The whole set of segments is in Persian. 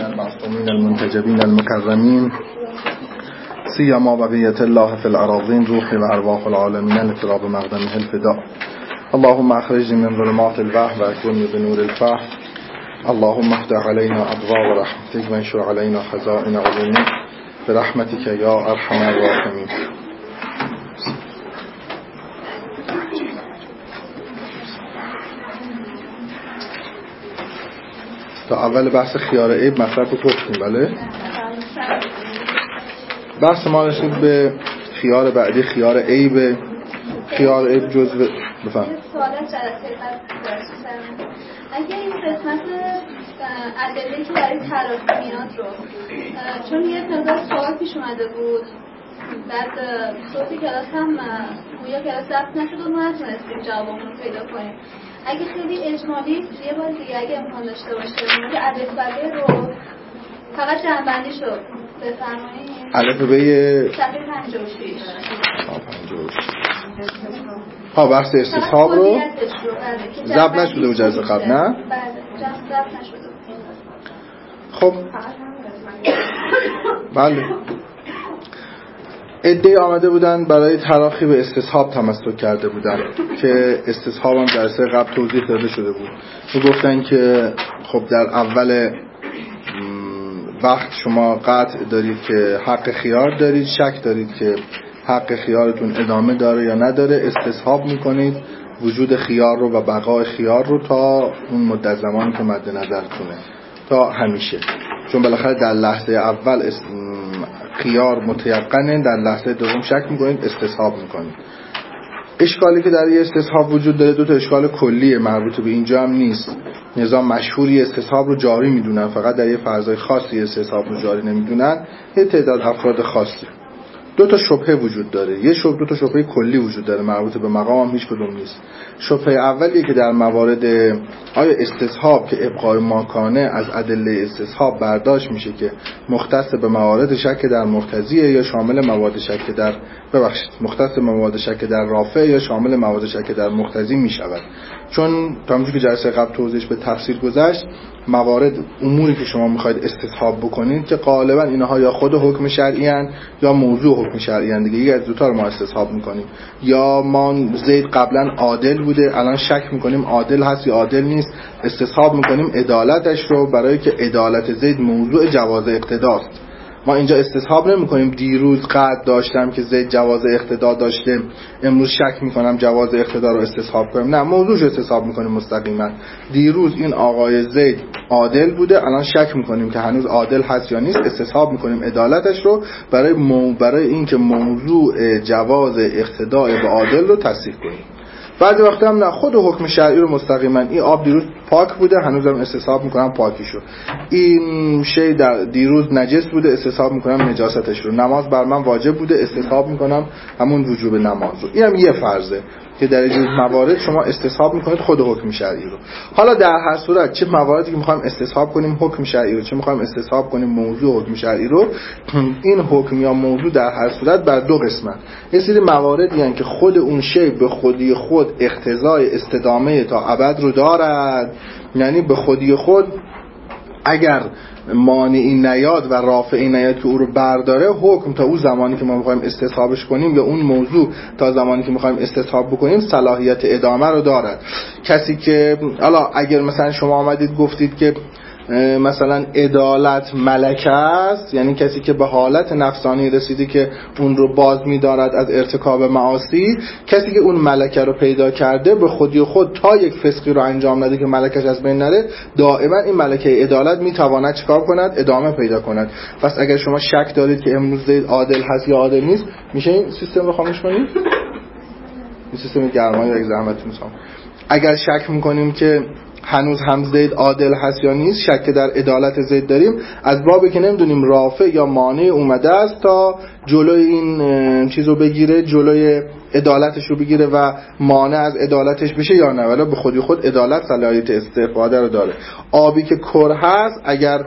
المعصومين المنتجبين المكرمين سيما بقية الله في الأراضين روحي وأرواح العالمين لتراب مقدمه الفداء. اللهم أخرجني من ظلمات الوهم وأكرمني بنور الفهم. اللهم افتح علينا أبواب رحمتك وانشر علينا خزائن علومك برحمتك يا أرحم الراحمين. تا اول بحث خیار عیب مطلب رو گفتیم. بله بحث ما رسید به خیار بعدی، خیار عیب. خیار عیب جزء بفهم سوال جلسه اگه این قسمت ادله‌ای که برای تراکم میاد رو، چون یه مقدار سوال پیش اومده بود بعد صوت کلاس هم گویا کلاس ضبط نشد و ما نتونستیم جوابمون رو پیدا کنیم. اگه خیلی اجمالی یه بار دیگه اگه امکان داشته باشه مورد الف ب رو فقط جمع‌بندیشو بفرمایید. الف ب صفحه 56 ها بحث استصحاب رو ضبط نشده بود جلسه قبل، نه؟ بله ضبط نشده بود. خب بله عده‌ای آمده بودن برای تراخی به استصحاب تمسک کرده بودن که استصحاب هم جلسه قبل توضیح داده شده بود. و گفتن که خب در اول وقت شما قطع دارید که حق خیار دارید، شک دارید که حق خیارتون ادامه داره یا نداره، استصحاب میکنید وجود خیار رو و بقای خیار رو تا اون مدت زمانی که مد نظرتونه، تا همیشه. چون بالاخره در لحظه اول خیار متیقنه، در لحظه دوم شک میکنید، استصحاب میکنید. اشکالی که در یه استصحاب وجود داره، دو تا اشکال کلیه، مربوط به اینجا هم نیست. نظام مشهوری استصحاب رو جاری میدونن، فقط در یه فرضای خاصی استصحاب رو جاری نمیدونن، یه تعداد افراد خاصی. دو تا شبهه وجود داره، دو تا شبهه کلی وجود داره، مربوط به مقام هم هیچ کدوم نیست. شبهه اولیه که در موارد آیا استصحاب که ابقای ماکانه از ادله استصحاب برداشت میشه که مختص به موارد شک در مرتضیه یا شامل موارد شک در مختص به موارد شک در رافع یا شامل موارد شک در مرتضی میشود. چون تا همونجوری که جلسه قبل توضیحش به تفصیل گذشت، موارد اموری که شما میخواید استصحاب بکنید که غالبا اینها یا خود حکم شرعی ان یا موضوع حکم شرعی ان دیگه، یک از دو تا رو ما استصحاب میکنیم. یا ما زید قبلا عادل بوده، الان شک میکنیم عادل هست یا عادل نیست، استصحاب میکنیم عدالتش رو، برای که عدالت زید موضوع جواز اقتداست. ما اینجا استصحاب نمی کنیم دیروز قطع داشتم که زید جواز اقتدا داشته، امروز شک میکنم جواز اقتدا رو استصحاب کنیم. نه، موضوعش استصحاب میکنیم مستقیما. دیروز این آقای زید عادل بوده، الان شک میکنیم که هنوز عادل هست یا نیست، استصحاب میکنیم عدالتش رو برای اینکه موضوع جواز اقتدا به عادل رو تصحیح کنیم. بعضی وقتا هم نه، خود حکم شرعی رو مستقیما، این آب دیروز پاک بوده هنوزم استصحاب میکنم پاکیشو، این شی در دیروز نجس بوده استصحاب میکنم نجاستش رو، نماز بر من واجب بوده استصحاب میکنم همون وجوب نماز رو. این هم یه فرضه که در این موارد شما استصحاب میکنید خود حکم شرعی رو. حالا در هر صورت چه مواردی که میخوایم استصحاب کنیم حکم شرعی رو، چه میخوایم استصحاب کنیم موضوع حکم شرعی رو، این حکم یا موضوع در هر صورت بر دو قسمت. یه سری مواردی هستند که خود اون شی به خودی خود اقتضای استدامه تا ابد رو دارد، یعنی به خودی خود اگر مانعی نیاد و رافعی نیاد که او رو برداره، حکم تا اون زمانی که ما میخوایم استصحابش کنیم یا اون موضوع تا زمانی که میخوایم استصحاب بکنیم صلاحیت ادامه رو دارد. کسی که حالا اگر مثلا شما آمدید گفتید که مثلا عدالت ملکه است، یعنی کسی که به حالت نفسانی رسیده که اون رو باز می‌دارد از ارتکاب معاصی، کسی که اون ملکه رو پیدا کرده به خودی خود تا یک فسقی رو انجام نده که ملکش از بین نره، دائما این ملکه عدالت میتواند چیکار کند؟ ادامه پیدا کند. پس اگر شما شک دارید که امروز زید عادل هست یا عادل نیست، میشه این سیستم رو خاموش کنید. این سیستم گرمایی رو زحمتتون می‌خوام. اگر شک می‌کنیم که هنوز هم زید عادل هست یا نیست، شک در عدالت زید داریم، از بابی که نمیدونیم رافع یا مانع اومده است تا جلوی این چیزو بگیره، جلوی عدالتش رو بگیره و مانع از عدالتش بشه یا نه. ولی به خودی خود عدالت صلاحیت استفاده رو داره. آبی که کر هست اگر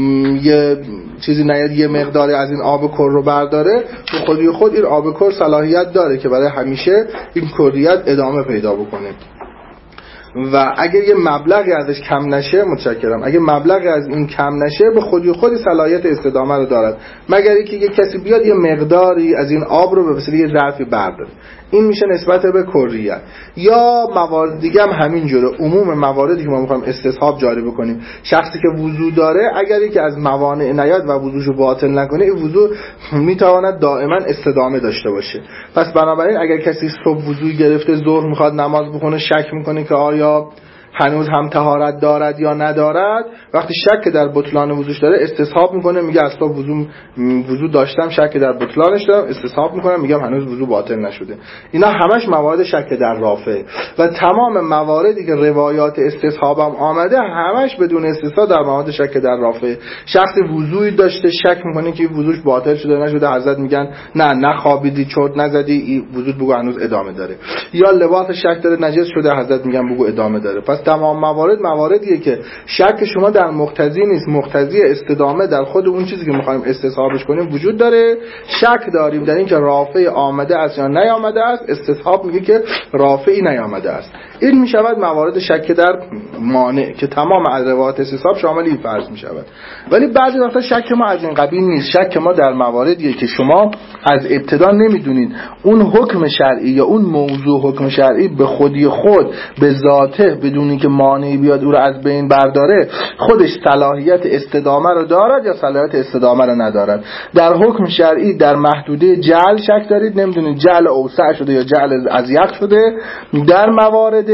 یه چیزی نیاد یه مقداری از این آب کر رو برداره، به خودی خود این آب کر صلاحیت داره که برای همیشه این کریت ادامه پیدا بکنه. و اگر یه مبلغی ازش کم نشه، متشکرم، اگر مبلغی از این کم نشه به خودی صلاحیت استدامه رو دارد، مگر اینکه یک کسی بیاد یه مقداری از این آب رو به وسیله یه ظرفی برداره. این میشه نسبت به کلیت. یا موارد دیگه هم همین جوره. عموم مواردی که ما میخوایم استصحاب جاری بکنیم، شخصی که وضو داره اگر یکی از موانع نیاد و وضوشو باطل نکنه، این وضو میتواند دائما استدامه داشته باشه. پس بنابراین اگر کسی صبح وضو گرفته، ظهر میخواد نماز بخونه، شک میکنه که آیا هنوز هم طهارت دارد یا ندارد، وقتی شک در بطلان وضوش داره استصحاب میکنه، میگه از صبح وضو داشتم، شک در بطلانش دارم، استصحاب میکنم، میگم هنوز وضو باطل نشده. اینا همش موارد شک در رافع و تمام مواردی که روایات استصحاب هم آمده همش بدون استثنا در موارد شک در رافع. شخصی وضوئی داشته، شک میکنه که وضوش باطل شده نشده، حضرت میگن نه نخوابیدی، چرت نزدی، وضوت بگو هنوز ادامه داره. یا لباس شک داره نجس شده، حضرت میگن بگو ادامه داره. پس تمام موارد مواردیه که شک شما در مقتضی نیست، مقتضی استدامه در خود اون چیزی که میخوایم استصحابش کنیم وجود داره. شک داریم در این که رافع آمده است یا نیامده است، استصحاب میگه که رافعی نیامده است. این میشود موارد شک در مانع که تمام روایات استصحاب شامل این فرض میشود. ولی بعضی وقتا شک ما از این قبیل نیست. شک ما در مواردیه که شما از ابتدا نمیدونید اون حکم شرعی یا اون موضوع حکم شرعی به خودی خود به ذاته بدونی که مانعی بیاد او رو از بین برداره، خودش صلاحیت استدامه رو دارد یا صلاحیت استدامه رو ندارد. در حکم شرعی در محدوده جعل شک دارید، نمیدونید جعل اوسع شده یا جعل اضیق شده. در موارد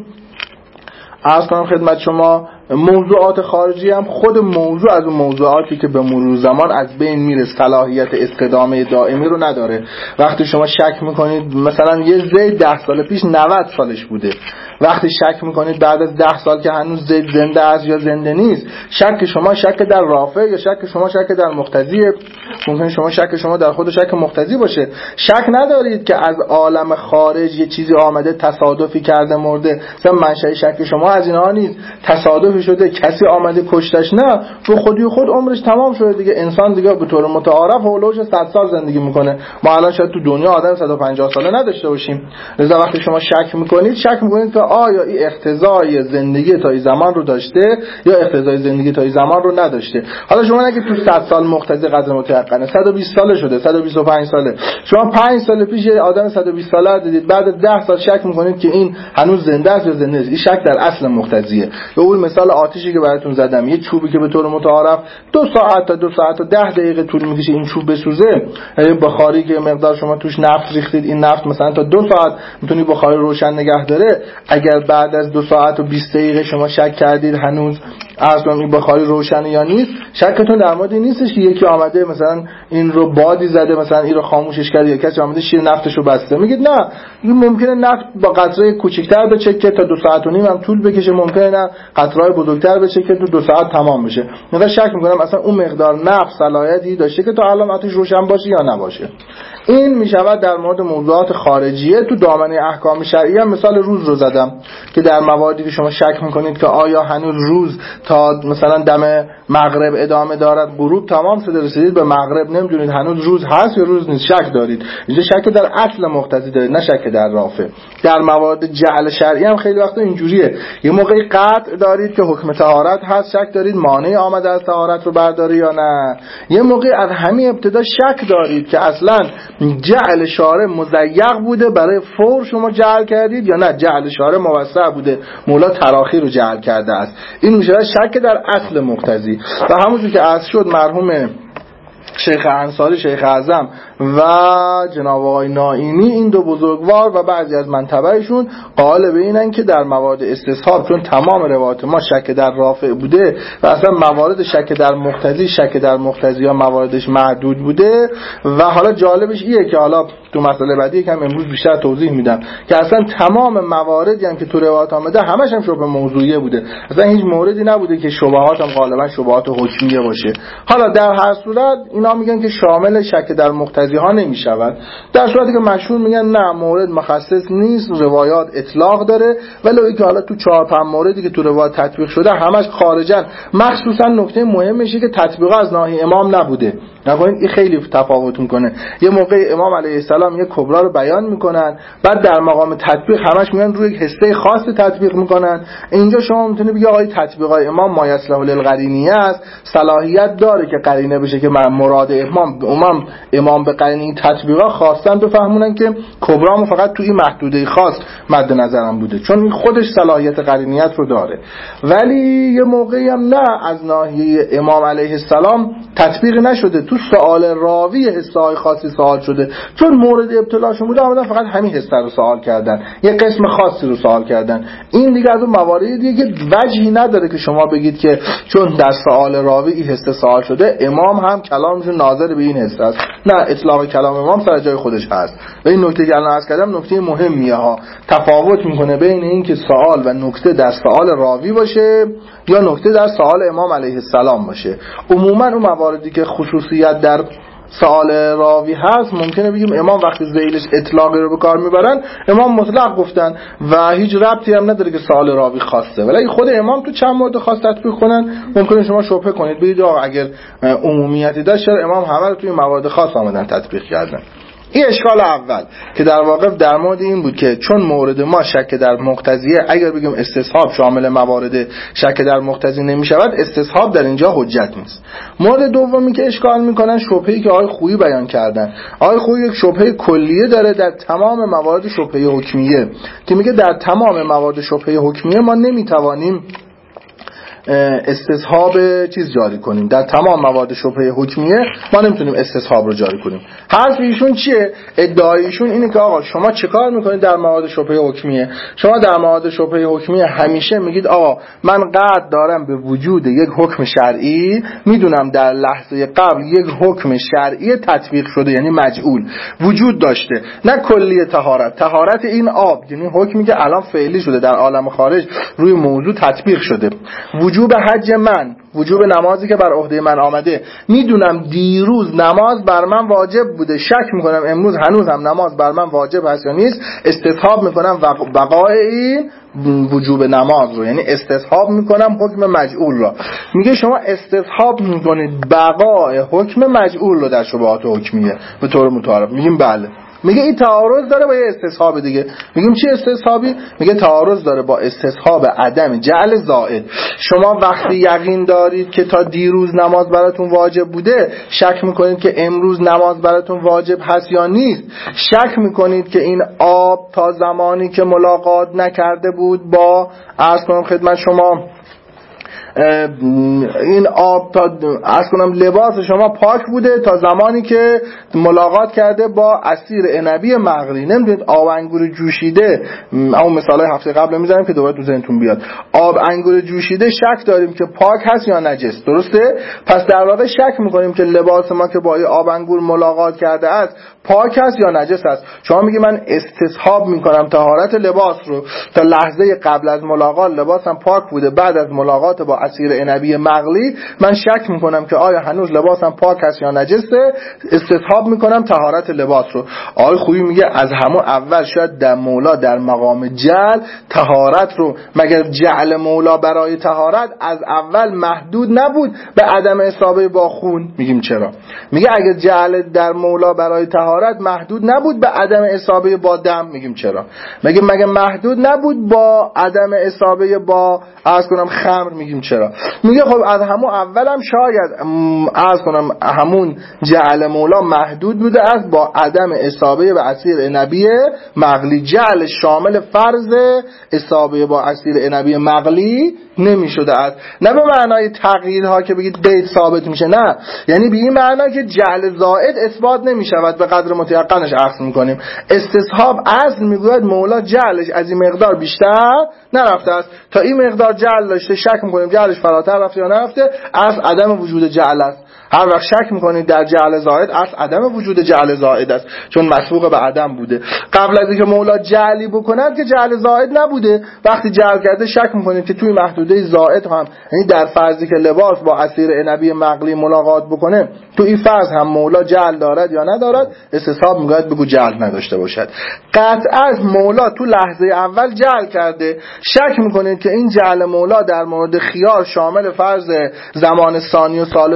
عرض کنم خدمت شما موضوعات خارجی هم خود موضوع از اون موضوعاتی که به مرور زمان از بین میره، صلاحیت استدامه دائمی رو نداره. وقتی شما شک میکنید مثلا یه زید 10 سال پیش 90 سالش بوده، وقتی شک میکنید بعد از 10 سال که هنوز زید زنده است یا زنده نیست، شک شما شک در رافع یا شک شما شک در مقتضیه. ممکنه شما شک شما در خود شک مقتضی باشه. شک ندارید که از عالم خارج یه چیزی آمده تصادفی کرده مرده، مثلا منشأ شک شما از اینها نیست، تصادف شده کسی آمده کشتش، نه، تو خودی خود عمرش تمام شده دیگه. انسان دیگه به طور متعارف هولوش 100 سال زندگی میکنه. ما الان شاید تو دنیا آدم 150 ساله نداشته باشیم. لذا وقتی شما شک میکنید که آیا این اقتضای زندگی تا این زمان رو داشته یا اقتضای زندگی تا این زمان رو نداشته. حالا شما نگید تو 100 سال مقتضی قدر متيقنه، 120 ساله شده، 125 ساله. شما 5 سال پیش یه آدم 120 ساله دیدید، بعد 10 سال شک میکنید که این هنوز زنده است یا زنده نیست. این شک در اصل مقتضیه. به قول مثال آتشی که براتون زدم، یه چوبی که به طور متعارف 2 ساعت تا 10 دقیقه طول میکشه این چوب بسوزه، بخاری که مقدار شما توش نفت ریختید، این نفت مثلا تا 2 ساعت میتونه بخاری روشن نگه داره. اگر بعد از 2 ساعت و 20 دقیقه شما شک کردید هنوز اصلا این بخاری روشنه یا نیست، شکتون در مورد این نیستش که یکی آمده مثلا این رو بادی زده، مثلا این رو خاموشش کرده، یا کسی آمده شیر نفتش رو بسته. میگید نه، این ممکنه نفت با قطره کوچیک‌تر بچکه تا 2 ساعت و نیم هم طول بکشه، ممکنه نه قطره‌های بزرگتر بچکه تو 2 ساعت تمام بشه. من شک می‌کنم اصلا اون مقدار نفت صلاحیتی داشته که تا الان آتش روشن باشه یا نباشه. این میشود در مورد موضوعات خارجیه. تو دامنه احکام شرعی هم مثال روز رو زدم که در مواردی که شما شک میکنید که آیا هنوز روز تا مثلا دم مغرب ادامه دارد، غروب تمام شده رسیدید به مغرب، نمیدونید هنوز روز هست یا روز نیست، شک دارید. اینجا شک در اصل مقتضی دارید، نه شک در رافع. در موارد جعل شرعی هم خیلی وقتا اینجوریه، یه موقعی قطع دارید که حکم طهارت هست، شک دارید مانع آمده از طهارت رو برداره یا نه. یه موقعی از همین ابتدا شک دارید که اصلا جعل شارع مضیق بوده برای فور شما جعل کردید یا نه جعل شارع موسع بوده مولا تراخی رو جعل کرده است. این میشه شک در اصل مقتضی. و همونجور که عرض شد مرحوم شیخ انصاری، شیخ اعظم و جناب آقای نائینی، این دو بزرگوار و بعضی از منتبعشون قائل به اینن که در موارد استصحاب چون تمام روایات ما شک در رافع بوده و اصلا موارد شک در مقتضی، شک در مقتضی ها مواردش محدود بوده. و حالا جالبش اینه که حالا تو مسئله بعدی که امروز بیشتر توضیح میدم که اصلا تمام مواردی هم که تو روایات آمده همش هم شبه موضوعیه بوده، اصلا هیچ موردی نبوده که شبهات هم غالبا شبهات حکمیه باشه. حالا در هر صورت اینا میگن که شامل شک در مقتضی ها نمیشود، در صورتی که مشهور میگن نه مورد مخصص نیست، روایات اطلاق داره. ولی که حالا تو 4-5 موردی که تو روایات تطبیق شده همش خارجن. مخصوصا نکته مهمشه که تطبیق از ناحیه امام نبوده، نکنید این خیلی تفاوت میکنه. یه موقع امام علیه السلام یه کبرا رو بیان میکنن، بعد در مقام تطبیق همش میگن روی حصه خاص تطبیق میکنن. اینجا شما میتونید بگید آقای تطبیقای امام ما یصلح للقرینیه است، صلاحیت داره که قرینه بشه که مراد امام به قرینه تطبیقا خواستن بفهمونن که کبرامو فقط توی این محدوده خاص مد نظرم بوده، چون این خودش صلاحیت قرینیت رو داره. ولی یه موقعی هم نه، از ناحیه امام علیه السلام تطبیق نشده، تو سوال راوی حصه‌های خاصی سوال شده، چون مورد ابتلاشون بوده آمدن فقط همین حصه رو سوال کردن، یه قسم خاصی رو سوال کردن. این دیگه از اون مواردیه که وجهی نداره که شما بگید که چون در سوال راوی این حصه سوال شده امام هم کلامشون ناظر به این حصه است. نه، اطلاق کلام امام سر جای خودش هست. و این نکته که الان عرض کردم نکته مهمیه ها، تفاوت میکنه بین این که سوال و نکته در سوال راوی باشه یا نکته در سوال امام علیه السلام باشه. عموما اون مواردی که خصوصیت در سوال راوی هست ممکنه بگیم امام وقتی ذیلش اطلاقی رو به کار میبرن امام مطلق گفتن و هیچ ربطی هم نداره که سوال راوی خاصه، ولی خود امام تو چند مورد خاص تطبیق کنن ممکنه شما شبهه کنید بگید اگر عمومیتی داشت چرا امام همه رو توی موارد خاص آمدن تطبیق کردن. این اشکال اول که در واقع در مورد این بود که چون مورد ما شک در مقتضیه، اگر بگیم استصحاب شامل موارد شک در مقتضی نمی شود، استصحاب در اینجا حجت نیست. مورد دومی که اشکال میکنن شبهه‌ای که آقای خویی بیان کردن. آقای خویی یک شبهه کلیه داره در تمام موارد شبهه حکمیه که میگه در تمام موارد شبهه حکمیه ما نمیتوانیم استصحاب چیز جاری کنیم، در تمام موارد شبهه حکمیه ما نمیتونیم استصحاب رو جاری کنیم. حرف ایشون چیه؟ ادعای ایشون اینه که آقا شما چه کار میکنید در موارد شبهه حکمیه؟ شما در موارد شبهه حکمیه همیشه میگید آقا من قطع دارم به وجود یک حکم شرعی، میدونم در لحظه قبل یک حکم شرعی تطبیق شده یعنی مجعول وجود داشته، نه کلی طهارت این آب، یعنی حکمی که الان فعلی شده در عالم خارج روی موضوع تطبیق شده، وجوب حج من، وجوب نمازی که بر عهده من آمده، میدونم دیروز نماز بر من واجب بوده، شک میکنم امروز هنوز هم نماز بر من واجب هست یا نیست، استصحاب میکنم بقای این وجوب نماز رو، یعنی استصحاب میکنم حکم مجعول رو. میگه شما استصحاب میکنید بقای حکم مجعول رو در شبهات حکمیه به طور متعارف. میگیم بله. میگه این تعارض داره با یه استصحاب دیگه. میگیم چی استصحابی؟ میگه تعارض داره با استصحاب عدم جعل زائد. شما وقتی یقین دارید که تا دیروز نماز براتون واجب بوده، شک میکنید که امروز نماز براتون واجب هست یا نیست، شک میکنید که این آب تا زمانی که ملاقات نکرده بود با عرض کنم خدمت شما این آب تا عرض کنم لباس شما پاک بوده تا زمانی که ملاقات کرده با عصیر عنبی مغلی. نمیدونید آب انگور جوشیده، اون مثالای هفته قبل میذارم که دوباره تو ذهنتون بیاد، آب انگور جوشیده شک داریم که پاک هست یا نجس، درسته؟ پس در واقع شک میکنیم که لباس ما که با آب انگور ملاقات کرده است پاک هست یا نجس است. شما میگی من استصحاب میکنم طهارت لباس رو، تا لحظه قبل از ملاقات لباسم پاک بوده، بعد از ملاقات با عصیر عنبی مغلی من شک میکنم که آیا هنوز لباسم پاک هست یا نجسه، استصحاب میکنم طهارت لباس رو. آقای خویی میگه از همون اول شاید در مولا در مقام جعل طهارت رو، مگر جعل مولا برای طهارت از اول محدود نبود به عدم اصابه با خون؟ میگیم چرا؟ میگه اگر جعل در مولا برای طهارت محدود نبود به عدم اصابه با دم، میگیم چرا؟ مگه محدود نبود با عدم اصابه با عرض کنم خمر، میگیم چرا؟ میگه خب از همون اولم شاید عرض کنم همون جعل مولا محدود بوده است با عدم اصابه به عصیر عنبی مغلی. جعل شامل فرض اصابه با عصیر عنبی مغلی نمیشده است، نه به معنای تغییرها که بگید قید ثابت میشه، نه، یعنی به این معنی که جعل زائد اثبات نمیشود به قدر متيقنش اخذ میکنیم. استصحاب اصل میگوید مولا جعلش از این مقدار بیشتر نرفته است، تا این مقدار جعل داشته، شک میکنیم جعلش فراتر رفته یا نرفته، اصل عدم وجود جعل است. هر وقت شک میکنید در جعل زائد، اصل عدم وجود جعل زائد است، چون مسبوق به عدم بوده. قبل از اینکه مولا جعلی بکند که جعل زائد نبوده، وقتی جعل کرده شک میکنید که توی محدوده زائد هم، یعنی در فرضی که لباس با عصیر عنبی مغلی ملاقات بکنه، تو این فرض هم مولا جعل دارد یا ندارد، استصحاب میگوید بگو جعل نداشته باشد. قطعا مولا تو لحظه اول جعل کرده، شک میکنید که این جعل مولا در مورد خیار شامل فرض زمان ثانی و ثالث و رابع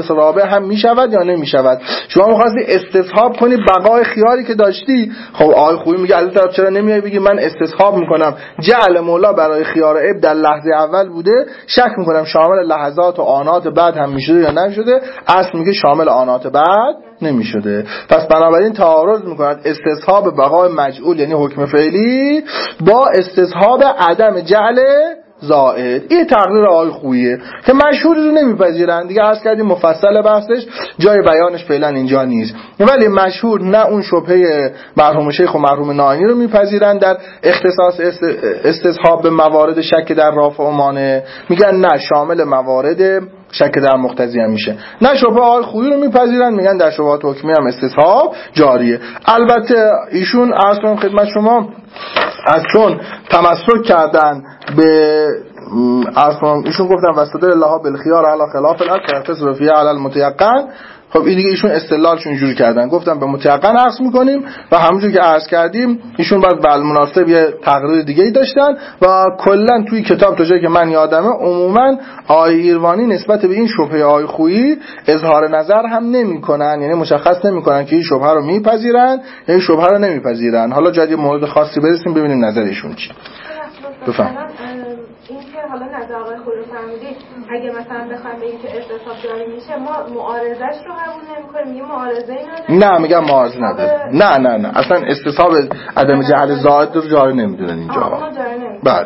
شامل هم میشود یا نمیشود. شما می‌خواستی استصحاب کنی بقای خیاری که داشتی، خب آقای خویی میگه از این طرف چرا نمیای بگی من استصحاب میکنم جعل مولا برای خیار عیب در لحظه اول بوده، شک میکنم شامل لحظات و آنات بعد هم میشده یا نمیشده. اصل میگه شامل آنات بعد نمیشده. پس بنابراین تعارض میکند استصحاب بقای مجعول یعنی حکم فعلی با استصحاب عدم جعل زائد. این تقریر آقای خوییه که مشهور رو نمیپذیرن دیگه، عرض کردیم مفصل بحثش جای بیانش فعلا اینجا نیست، ولی مشهور نه اون شبهه مرحوم شیخ و مرحوم ناینی رو میپذیرن در اختصاص استصحاب به موارد شک در رافع و مانع، میگن نه شامل موارد شک در مقتضی هم میشه. نه شبهه آقای خویی رو میپذیرن، میگن در شبهات حکمی هم استصحاب جاریه. البته ایشون عرض کنم خدمت شما از چون تمسک کردن به ایشون گفتن وستدل الله بالخيار علی خلاف الاصل تصرفیه علی المتيقن. خب این دیگه ایشون استدلالشون اینجوری کردن، گفتن به متيقن عکس میکنیم و همونجور که عرض کردیم ایشون بعد بالمناسب یه تقریر دیگه ای داشتن و کلا توی کتاب تا جایی که من یادمه عموما آقای ایروانی نسبت به این شبهه آقای خویی اظهار نظر هم نمیکنن، یعنی مشخص نمیکنن که این شبهه رو میپذیرن یا این شبهه رو نمیپذیرن. حالا جای یه مورد خاصی برسیم ببینیم نظر ایشون چی. بفهم این که حالا نظر آقای خویی رو فهمیدید اگه مثلا بخوایم بگیم که استصحاب جاری میشه ما معارضش رو قبول نمی‌کنیم، میگیم معارضه نداره. نه میگم معارضه نداره. نه اصلا استصحاب عدم جعل زائد رو جاری نمیدونن اینجا. بله.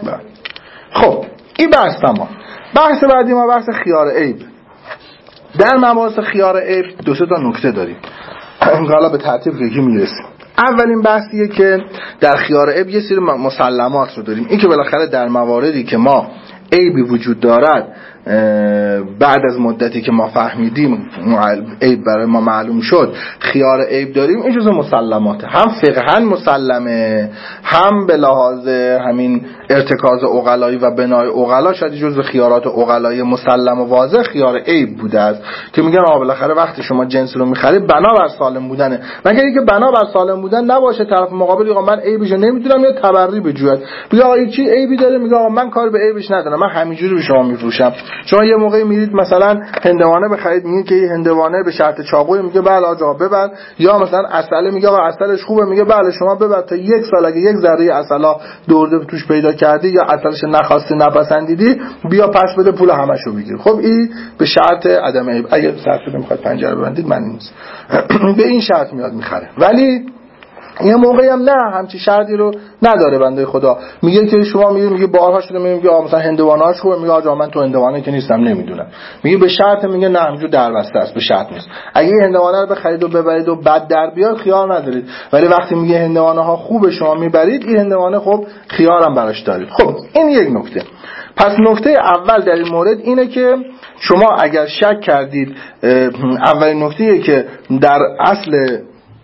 خب این بحث تمام. بحث بعدی ما بحث خیار عیب. در مباحث خیار عیب دو سه تا نکته داریم. حالا به ترتیب یکی میرسیم. اولین بحثیه که در خیار عیب یه سری مسلمات رو داریم. این که بالاخره در مواردی که ما عیبی وجود دارد بعد از مدتی که ما فهمیدیم عیب برای ما معلوم شد خیار عیب داریم، این جزء مسلماته، هم فقهاً مسلمه هم به لحاظ همین ارتکاز عقلایی و بنای عقلا شاید جزء خیارات عقلایی مسلم و واضح خیار عیب بوده است که میگن بالاخره وقتی شما جنس رو میخری بنا بر سالم بودنه، مگر اینکه بنا بر سالم بودن نباشه طرف مقابل آقا من عیبشو نمیدونم یا تبری بجوید بگه آقا این چی عیبی داره، میگه آقا من کار به عیبش ندارم من همینجوری به شما میفروشم. شما یه موقعی میرید مثلا هندوانه بخرید میگه که هندوانه به شرط چاقوی، میگه بله آقا ببر، یا مثلا عسل میگه آقا عسلش خوبه، میگه بله شما ببر تا یک سال اگه یک ذره عسلا درده توش پیدا کردی یا عسلش نخواستی نپسندیدی بیا پس بده پول همشو بگیر. خب این به شرط عدم عیب. اگه صرفه میخواد پنجره ببندید من نیست به این شرط میاد میخره، ولی یه موقعی هم نه همچی شرطی رو نداره بنده خدا، میگه که شما میگه بارها شده میگه مثلا هندوانه‌اش خوبه، میگه آقا من تو هندوانه که نیستم نمیدونم، میگه به شرط، میگه نه همینجور دربسته است به شرط نیست. اگه این هندوانه رو بخرید و ببرید و بعد در بیاد خیار ندارید، ولی وقتی میگه هندوانه ها خوبه شما میبرید این هندوانه خب خیار هم براش دارید. خب این یک نکته. پس نکته اول در این مورد اینه که شما اگر شک کردید، اولین نکته‌ایه که در اصل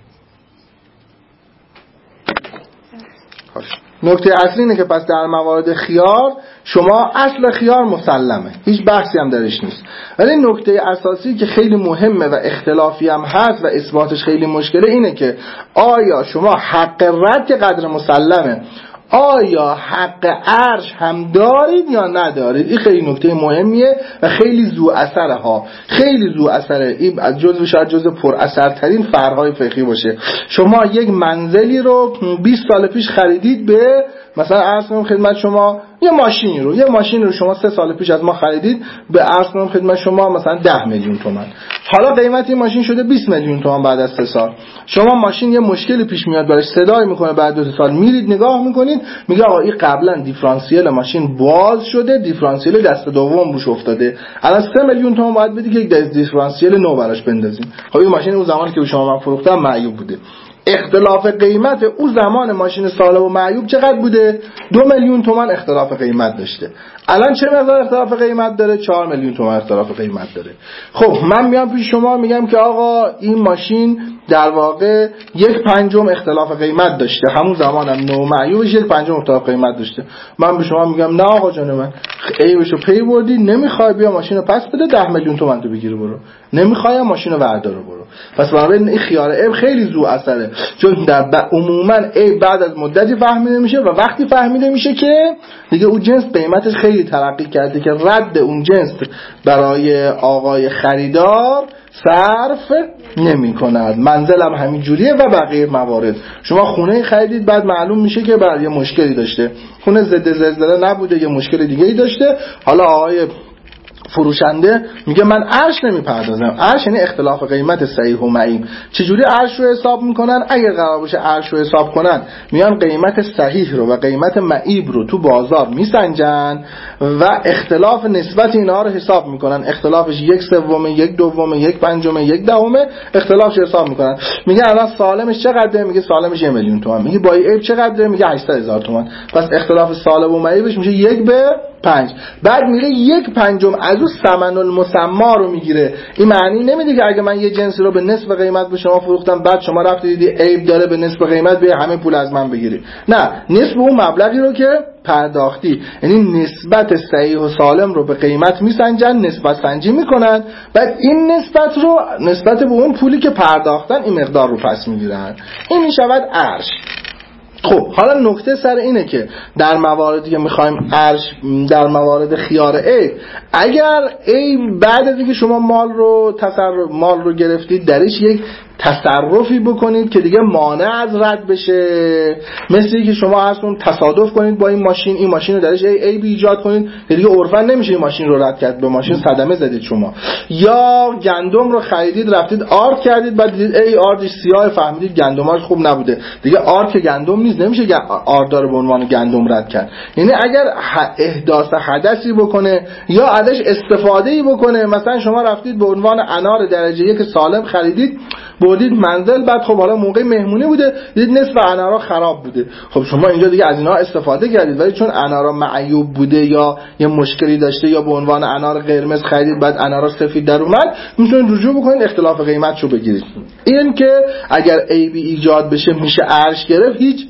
نکته اصلی اینه که پس در موارد خیار شما اصل خیار مسلمه، هیچ بحثی هم درش نیست، ولی نکته اساسی که خیلی مهمه و اختلافی هم هست و اثباتش خیلی مشکله اینه که آیا شما حق رد که قدر مسلمه آیا حق عرش هم دارید یا ندارید؟ این خیلی نکته مهمیه و خیلی ذو اثره ها، خیلی ذو اثره. این از جزو شاید جزو پر اثرترین فرع‌های فقهی باشه. شما یک منزلی رو 20 سال پیش خریدید به مثلا عرض کنم خدمت شما یه ماشین رو شما 3 سال پیش از ما خریدید به عرض کنم خدمت شما مثلا 10 میلیون تومان. حالا قیمت این ماشین شده 20 میلیون تومان بعد از 3 سال. شما ماشین یه مشکلی پیش میاد براش صدای میکنه، بعد 2 سال میرید نگاه میکنید میگه آقا این قبلا دیفرانسیل ماشین باز شده، دیفرانسیل دست دوم روش افتاده، الان 3 میلیون تومان باید بدی که یک دیفرانسیل نو براش بندازیم. خب این ماشین اون زمانی که به شما من فروختم معیوب بوده. اختلاف قیمت اون زمان ماشین سالم و معیوب چقدر بوده؟ 2 میلیون تومان اختلاف قیمت داشته. الان چه مقدار اختلاف قیمت داره؟ 4 میلیون تومان اختلاف قیمت داره. خب من میام پیش شما میگم که آقا این ماشین در واقع 1/5 اختلاف قیمت داشته، همون زمانم نومعیوبش 1/5 اختلاف قیمت داشته. من به شما میگم نه آقا جان من عیبشو پی بردی، نمیخوای بیا ماشینو پس بده 10 میلیون تومان تو بگیر برو، نمیخوای ماشینو بردار برو. پس بنابراین این خیار عیب خیلی زو اثره، چون در عموما عیب بعد از مدتی فهمیده میشه و وقتی فهمیده میشه که دیگه اون جنس قیمتش خیلی ترقی کرده که رد اون جنس برای آقای خریدار صرف نمی کند. منزلم همین جوریه و بقیه موارد. شما خونه خریدید بعد معلوم میشه که بعد یه مشکلی داشته، خونه ضد زلزله نبوده، یه مشکل دیگه ای داشته، حالا آقای فروشنده میگه من عرش نمیپردازم. عرش یعنی اختلاف قیمت صحیح و معیب. چجوری عرش رو حساب میکنن؟ اگه قرار باشه عرش رو حساب کنن میان قیمت صحیح رو و قیمت معیب رو تو بازار میسنجن و اختلاف نسبت اینها رو حساب میکنن. اختلافش 1/3 1/2 1/5 1/10 اختلافش حساب میکنن. میگه الان سالمش چقدره؟ میگه سالمش 1 میلیون تومان. میگه با عیب چقدره؟ میگه 800,000 تومان. پس اختلاف سالم و معیبش میشه 1/5. بعد میره 1/5 از اون ثمن المسما رو میگیره. این معنی نمیده که اگه من یه جنسی رو به نصف قیمت به شما فروختم بعد شما رفتید دیدی عیب داره به نصف قیمت به همه پول از من بگیری. نه، نصف اون مبلغی رو که پرداختی، یعنی نسبت صحیح و سالم رو به قیمت میسنجن، نسبت سنجی میکنن، بعد این نسبت رو نسبت به اون پولی که پرداختن این مقدار رو پس میگیرن. این میشود عرش. خب حالا نکته سر اینه که در مواردی که میخوایم عرش، در موارد خیار عیب، اگر عیب بعد از اینکه شما مال رو گرفتید درش یک تصرفی بکنید که دیگه مانع از رد بشه، مثل که شما اصلا تصادف کنید با این ماشین رو درش عیب ایجاد کنید که دیگه عرفاً نمیشه این ماشین رو رد کرد، به ماشین صدمه زدید شما. یا گندم رو خریدید رفتید آرد کردید بعد دیدید ای آردش سیاه، فهمیدید گندماش خوب نبوده، دیگه آرد که گندم نیست، نمیشه آردار به عنوان گندم رد کرد. یعنی اگر احداث حدثی بکنه یا ازش استفاده‌ای بکنه، مثلا شما رفتید به عنوان انار درجه 1 سالم خریدید بردید منزل، بعد خب حالا موقع مهمونی بوده دیدید نصف انارا خراب بوده، خب شما اینجا دیگه از اینا استفاده کردید، ولی چون انارا معیوب بوده یا یه مشکلی داشته یا به عنوان انار قرمز خریدید بعد انارا سفید در اومد، میتونید رجوع بکنید اختلاف قیمتشو بگیرید. این که اگر عیبی ایجاد بشه میشه عرش گرفت هیچ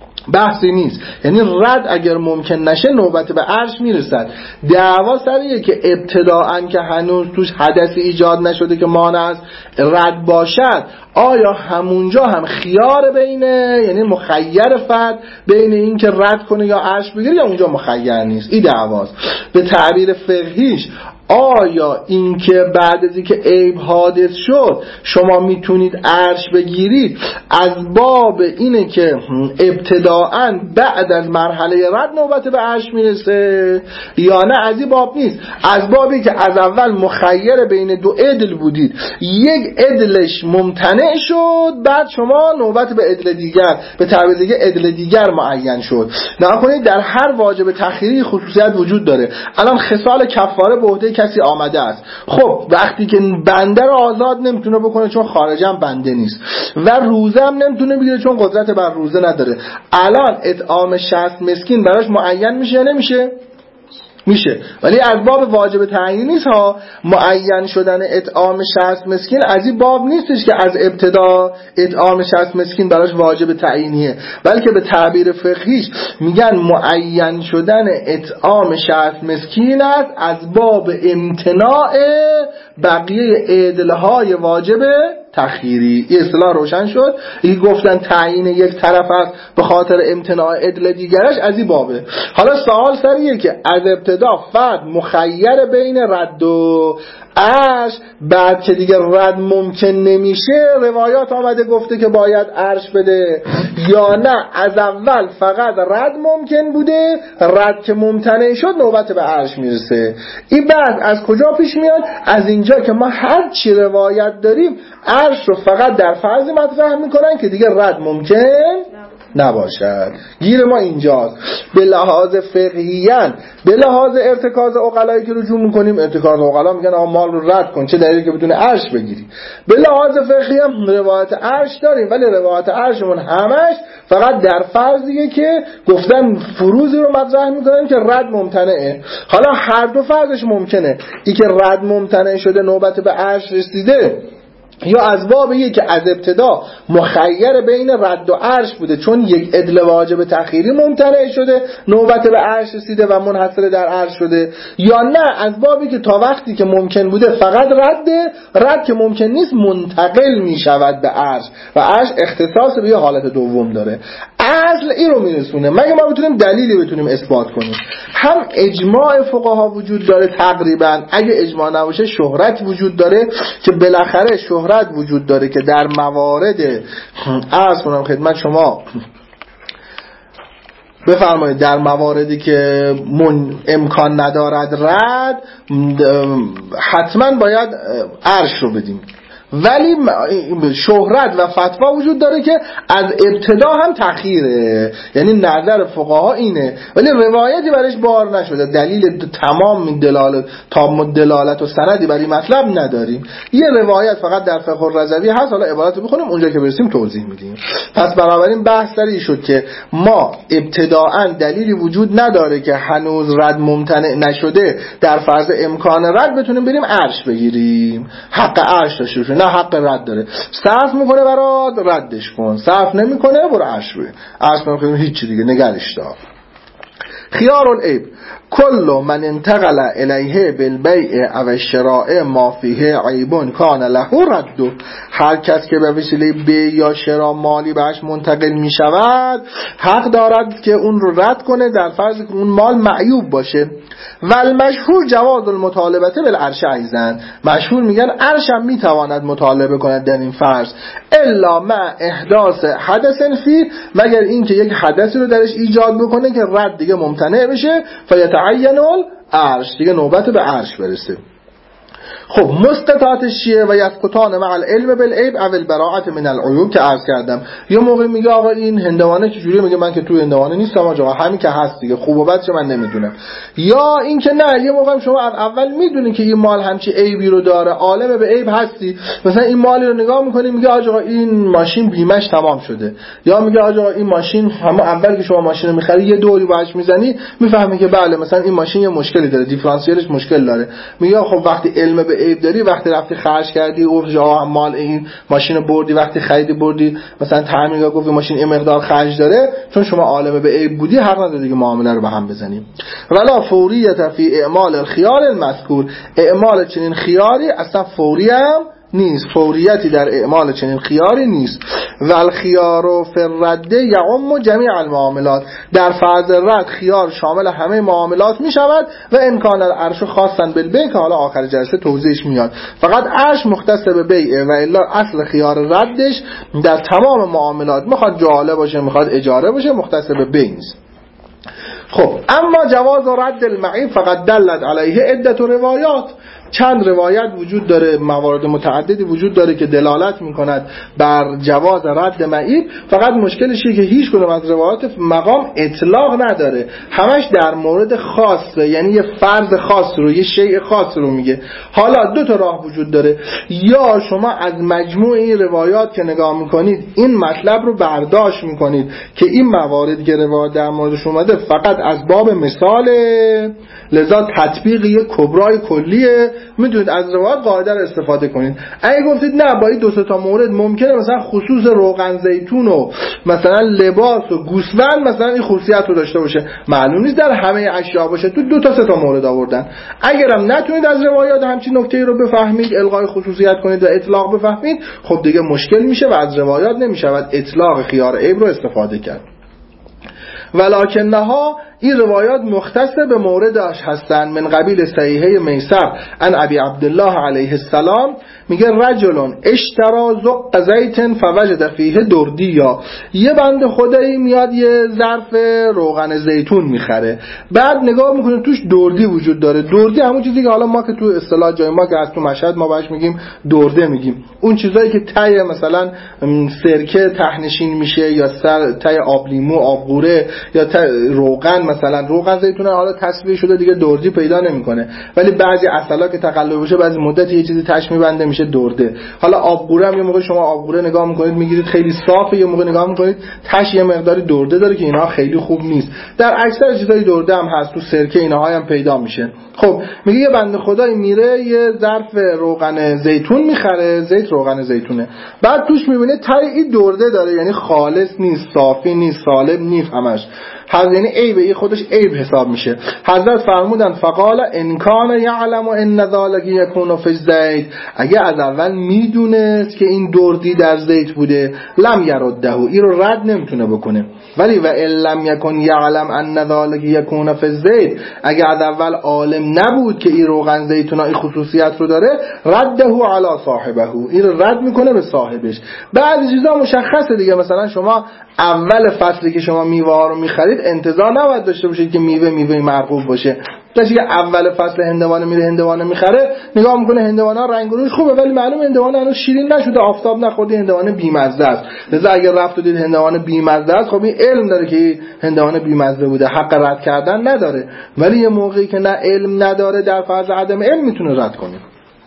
بحثی نیست، یعنی رد اگر ممکن نشه نوبت به عرش میرسد. دعوا سریه که ابتداءً که هنوز توش حدثی ایجاد نشده که مانع از رد باشد، آیا همونجا هم خیار بینه، یعنی مخیر فرد بین این که رد کنه یا عرش بگیره، یا اونجا مخیر نیست؟ این دعواست. به تعبیر فقهیش آیا این که بعد از اینکه عیب حادث شد شما میتونید عرش بگیرید از باب اینه که ابتداءً بعد از مرحله رد نوبت به عرش میرسه، یا نه از این باب نیست، از بابی که از اول مخیر بین دو عدل بودید، یک عدلش ممتنع شد بعد شما نوبت به عدل دیگر، به تعبیر دیگه عدل دیگر معین شد. نکنید در هر واجب تخیری خصوصیت وجود داره. الان خصال کفاره به عهده کسی آمده است، خب وقتی که بنده رو آزاد نمیتونه بکنه چون خارجم بنده نیست و روزه هم نمیتونه بگیره چون قدرت بر روزه نداره، الان اطعام 60 مسکین براش معین میشه یا نمیشه؟ میشه، ولی از باب واجب تعیینی نیست ها. معین شدن اطعام 60 مسکین از این باب نیستش که از ابتدا اطعام 60 مسکین براش واجب تعیینیه، بلکه به تعبیر فقهیش میگن معین شدن اطعام 60 مسکین است از باب امتناع بقیه عدلهای واجب تخییری. این اصطلاح روشن شد. این گفتن تعیین یک طرف است به خاطر امتناع عدل دیگرش از این بابه. حالا سوال سریه که از ابتدا فرد مخیر بین رد و عرش، بعد که دیگه رد ممکن نمیشه روایات آمده گفته که باید عرش بده، یا نه از اول فقط رد ممکن بوده، رد که ممتنع شد نوبت به عرش میرسه. این بعد از کجا پیش میاد؟ از اینجا که ما هر چی روایت داریم عرش رو فقط در فرض مطرح میکنن که دیگه رد ممکن نباشد. گیر ما اینجاست. به لحاظ فقهیان، به لحاظ ارتکاز عقلایی که رجوع میکنیم، ارتکاز عقلا میگن آقا مال رو رد کن، چه دلیلی که بدون عرش بگیری. به لحاظ فقهی هم روایت عرش داریم، ولی روایت عرشمون همش فقط در فرضیه که گفتن فروزی رو مطرح میکنن که رد ممتنعه. حالا هر دو فرضش ممکنه، ای که رد ممتنع شده نوبت به عرش رسیده یا از بابیه که از ابتدا مخیر بین رد و عرش بوده، چون یک عدل واجب تأخیری ممتنع شده، نوبت به عرش رسیده و منحصر در عرش شده، یا نه از بابی که تا وقتی که ممکن بوده فقط رد که ممکن نیست منتقل می شود به عرش و عرش اختصاص به یه حالت دوم داره. اصل این رو میرسونه. مگه ما بتونیم دلیلی بتونیم اثبات کنیم؟ هم اجماع فقها وجود داره تقریبا، اگه اجماع نباشه شهرت وجود داره که بالاخره شهرت وجود داره که در موارد عرض کنم خدمت شما بفرمایید در مواردی که امکان ندارد رد حتما باید عرش رو بدیم، ولی شهرت و فتوا وجود داره که از ابتدا هم تأخیره، یعنی نظر فقها اینه ولی روایتی برش بار نشده، دلیل تمام دلالت و سندی برای مطلب نداریم. یه روایت فقط در فقه الرضوی هست، حالا عبارت رو بخونیم اونجا که برسیم توضیح میدیم. پس بنابراین بحث سر این شد که ما ابتداءً دلیلی وجود نداره که هنوز رد ممتنع نشده در فرض امکان رد بتونیم بریم عرش بگیریم، حق عرش داشته، نه حق رد داره. صرف میکنه برات ردش کن، صرف نمیکنه برو عرش بگیر. عرش کنم هیچ دیگه نگرش دار. خیار العیب کل من انتقل الیه بالبیع او الشراء ما فیه عیب کان له رد. هر کس که به وسیله بیع یا شراء مالی بهش منتقل می شود حق دارد که اون رو رد کنه در فرض که اون مال معیوب باشه. و المشهور جواز المطالبه بالعرش ایضا، مشهور میگن عرش هم میتواند مطالبه کند در این فرض، الا مع احداث حدث فی، مگر اینکه یک حدثی رو درش ایجاد بکنه که رد دیگه ممتنع بشه، فیتعین العرش، دیگه نوبت به عرش برسه. خب مسقطات شیعه و یسقطان مع العلم بالعیب او البراءت من العیوب که عرض کردم. یه موقع میگه آقا این هندوانه چجوریه، میگه من که تو هندوانه نیستم آقا، همین که هست دیگه، خوب و بدش من نمیدونم. یا این که نه، یه موقع شما اول میدونی که این مال همچی عیبی رو داره، عالم به عیب هستی، مثلا این مالی رو نگاه میکنی میگه آقا این ماشین بیمش تمام شده، یا میگه آقا این ماشین همون اول که شما ماشین رو میخری یه دوری باهاش میزنی میفهمی که بله مثلا این ماشین یه مشکلی داره، دیفرانسیلش مشکل داره. میگه خب وقتی علم به عیب داری، وقتی رفتی خرج کردی گفت آقا مال این ماشین رو بردی، وقتی خریدی بردی مثلا تعمیرگاه گفت ماشین این مقدار خرج داره، چون شما عالم به عیب بودی حق نداری دیگه معامله رو به هم بزنیم. ولا فوریت فی اعمال الخيار المذکور، اعمال چنین خیاری اصلا فوری هم نیست، فوریتی در اعمال چنین خیاری نیست. و الخيار فی الرد یعم جمیع المعاملات، در فرض رد خیار شامل همه معاملات می شود و امکان العرش خاصا بالبیع که حالا آخر جلسه توضیحش میاد، فقط عرش مختص به بیع و الا اصل خیار ردش در تمام معاملات، میخواد جعاله باشه میخواد اجاره باشه، مختص به بیع نیست. خب اما جواز رد المعیب فقط دلت علیه عدة روایات، چند روایت وجود داره، موارد متعددی وجود داره که دلالت میکند بر جواز رد معیب، فقط مشکلش اینه که هیچ کدوم از روایات مقام اطلاق نداره، همش در مورد خاصه، یعنی یه فرض خاص رو، یه شیء خاص رو میگه. حالا دو تا راه وجود داره، یا شما از مجموع این روایات که نگاه میکنید این مطلب رو برداشت میکنید که این مواردی که روایت در موردش اومده فقط از باب مثاله، لذا تطبیق یک کبرای کلیه، میدونید از روایت قاعده رو استفاده کنید. اگه گفتید نه با این دو تا مورد ممکنه مثلا خصوص روغن زیتون و مثلا لباس و گوسفند مثلا این خصوصیت رو داشته باشه، معلوم نیست در همه اشیاء باشه، تو دو تا سه تا مورد آوردن. اگرم نتونید از روایات همچین نکته رو بفهمید، الغای خصوصیت کنید و اطلاق بفهمید، خب دیگه مشکل میشه و از روایات نمیشود اطلاق خیار عیب رو استفاده کرد. ولکنها این روایات مختص به موردش هستند. من قبیل صحیحه میسر عن ابی عبدالله علیه السلام میگه رجل اشترا زق زیت فوجد فیه دردیا، یه بنده خدایی میاد یه ظرف روغن زیتون میخره، بعد نگاه میکنه توش دردی وجود داره. دردی همون چیزی که حالا ما که تو اصطلاح جای ما که از تو مشهد ما بهش میگیم درده میگیم، اون چیزایی که ته مثلا سرکه تهنشین میشه یا ته آب لیمو آب قوره یا روغن، مثلا روغن زیتون حالا تصفیه شده دیگه دردی پیدا نمیکنه، ولی بعضی عسلا که تقلبی بشه بعضی مدت یه چیزی تش میبنده میشه درده. حالا آبگوره هم یه موقع شما آبگوره نگاه میکنید میگیرید خیلی صافه، یه موقع نگاه میکنید تش یه مقداری درده داره که اینا خیلی خوب نیست. در اکثر چیزای درده هم هست، تو سرکه اینها هم پیدا میشه. خب میگه یه بنده خدایی میره یه ظرف روغن زیتون میخره، زیت روغن زیتونه، بعد توش میبینه ته این درده داره، یعنی خالص نیست، صافی نیست، سالم نیست همش، یعنی عیبه، این خودش عیب حساب میشه. حضرت فرمودن فقال ان کان یعلم ان ذلک یکون فی الزیت، اگه از اول میدونست که این دردی در زیت بوده لم یرده، این رو رد نمیتونه بکنه. ولی و ان لم یکن یعلم ان ذلک یکون فی الزیت، اگه از اول عالم نبود که این روغن زیتون این خصوصیت رو داره رده علی صاحبه، این رو رد میکنه به صاحبش. بعضی چیزا مشخصه دیگه، مثلا شما اول فصلی که شما میوه ها رو میخرید انتظار نباید داشته باشید که میوه مرغوب باشه. کسی که اول فصل هندوانه میره هندوانه میخره نگاه میکنه هندوانه رنگ و روش خوبه ولی معلومه هندوانه هنوز شیرین نشده، آفتاب نخورده، هندوانه بیمزه است. لذا اگر رفت و دید هندوانه بیمزه است، خب این علم داره که هندوانه بیمزه بوده، حق رد کردن نداره. ولی یه موقعی که نه علم نداره، در فرض عدم علم میتونه رد کنه.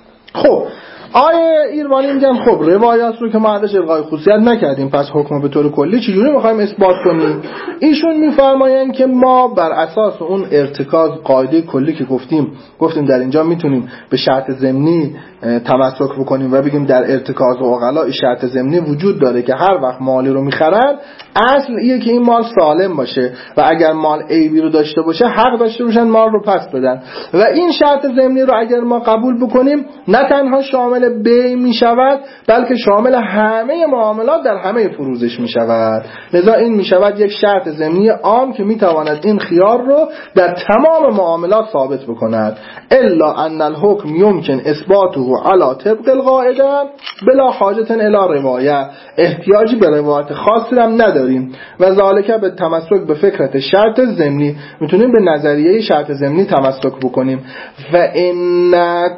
خب آیه ایروانی میگم خب روایات رو که ما ازش الغای خصوصیت نکردیم، پس حکم به طور کلی چجوری میخوایم اثبات کنیم؟ ایشون میفرمایند که ما بر اساس اون ارتکاز قاعده کلی که گفتیم در اینجا میتونیم به شرط ضمنی تمسک بکنیم و بگیم در ارتکاز و عقلا شرط ضمنی وجود داره که هر وقت مالی رو میخرن اصل اینه که این مال سالم باشه و اگر مال عیبی رو داشته باشه حق داشته باشن مال رو پس بدن. و این شرط ضمنی رو اگر ما قبول بکنیم نه تنها شامل بیع می شود بلکه شامل همه معاملات در همه فروزش می شود. لذا این می شود یک شرط ضمنی عام که می تواند این خیار رو در تمام معاملات ثابت بکند. الا ان الحکم یمکن اثباته علی طبق القاعده بلا حاجت الی روایه، احتیاجی به روایت خاصی هم نداریم. و ذالک به تمسک به فکرت شرط ضمنی، میتونیم به نظریه شرط ضمنی تمسک بکنیم. و ان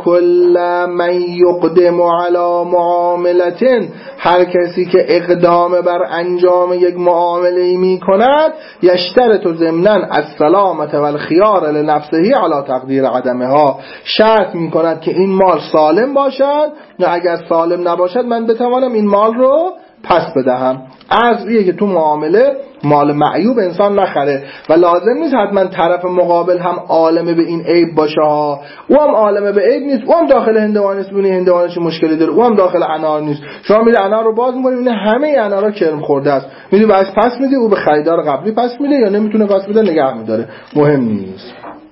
کل من یقدم علی معاملة، هر کسی که اقدام بر انجام یک معامله می کند یشترط ضمنا السلامة والخيار لنفسه علی تقدیر عدمها، شرط می کند که این مال سالم باشد و اگر سالم نباشد من بتوانم این مال رو پس بدهم. اصلیه که تو معامله مال معیوب انسان نخره و لازم نیست حتما طرف مقابل هم عالمه به این عیب باشه ها. او هم عالمه به عیب نیست، او هم داخل هندوانه است، ببینی هندوانه چه مشکلی داره، او هم داخل انار نیست. شما میری انار رو باز می‌کنی می‌بینی همه انارا کرم خورده است، میری باز پس میدی، او به خریدار قبلی پس میده یا نمیتونه پس بده نگه می‌داره، مهم نیست.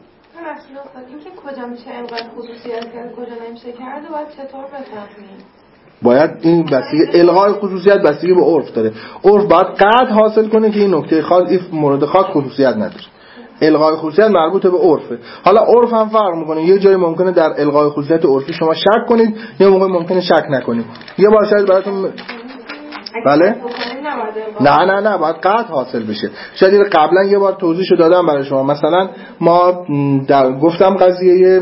این که کجا میشه اینقدر خصوصیت کرد کجا نمیشه کرد و باید چطور بفهمیم؟ باید این بستگی الغای خصوصیت بستگی به عرف داره. عرف باید قطع حاصل کنه که این نکته خاص این مورد خاص خصوصیت نداره. الغای خصوصیت مربوط به عرفه. حالا عرف هم فرق میکنه، یه جایی ممکنه در الغای خصوصیت عرفی شما شک کنید، یه موقع ممکنه شک نکنید. یه بار شاید براتون بله؟ نه باید قطع حاصل بشه. شاید قبلا یه بار توضیحشو دادم برای شما. مثلا ما در گفتم قضیه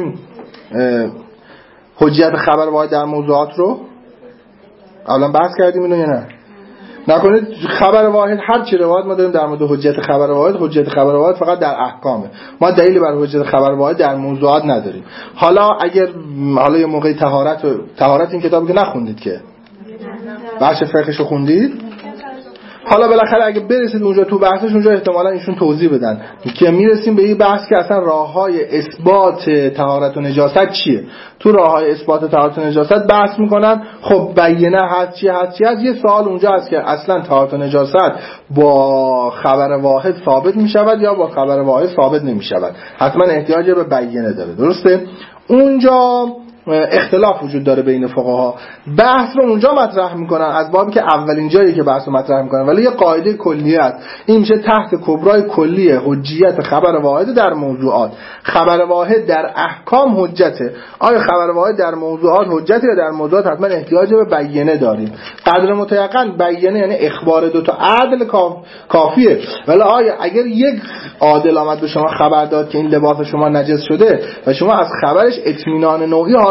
حجیت خبر واحد در موضوعات رو اولا بحث کردیم اینو یا نه؟ نکنید خبر واحد هر چی روایت ما داریم در مورد حجیت خبر واحد، حجیت خبر واحد فقط در احکامه. ما دلیلی برای حجیت خبر واحد در موضوعات نداریم. حالا یه موقعی طهارت این کتابی که نخوندید که بخش فقهشو خوندید، حالا بالاخره اگه برسید اونجا تو بحثش اونجا احتمالاً ایشون توضیح بدن که میرسیم به این بحث که اصلا راههای اثبات طهارت و نجاست چیه. تو راههای اثبات طهارت و نجاست بحث میکنن. خب بیینه هست چی هست. یه سوال اونجا هست که اصلا طهارت و نجاست با خبر واحد ثابت میشود یا با خبر واحد ثابت نمیشود، حتما احتیاج به بیینه داره. درسته؟ اونجا اختلاف وجود داره بین فقها، بحث رو اونجا مطرح میکنن از بابی که اولین جایی که بحث رو مطرح میکنن، ولی یه قاعده کلیه است. این میشه تحت کبرای کلیه حجیت خبر واحد در موضوعات. خبر واحد در احکام حجته. آیا خبر واحد در موضوعات حجته یا در موضوعات حتما احتیاج به بیینه داریم؟ قدر متيقن بیینه یعنی اخبار دو تا عدل کافیه. ولی آیا اگر یک عادل آمد به شما خبر داد که این لباس شما نجس شده و شما از خبرش اطمینان نوعی حاصل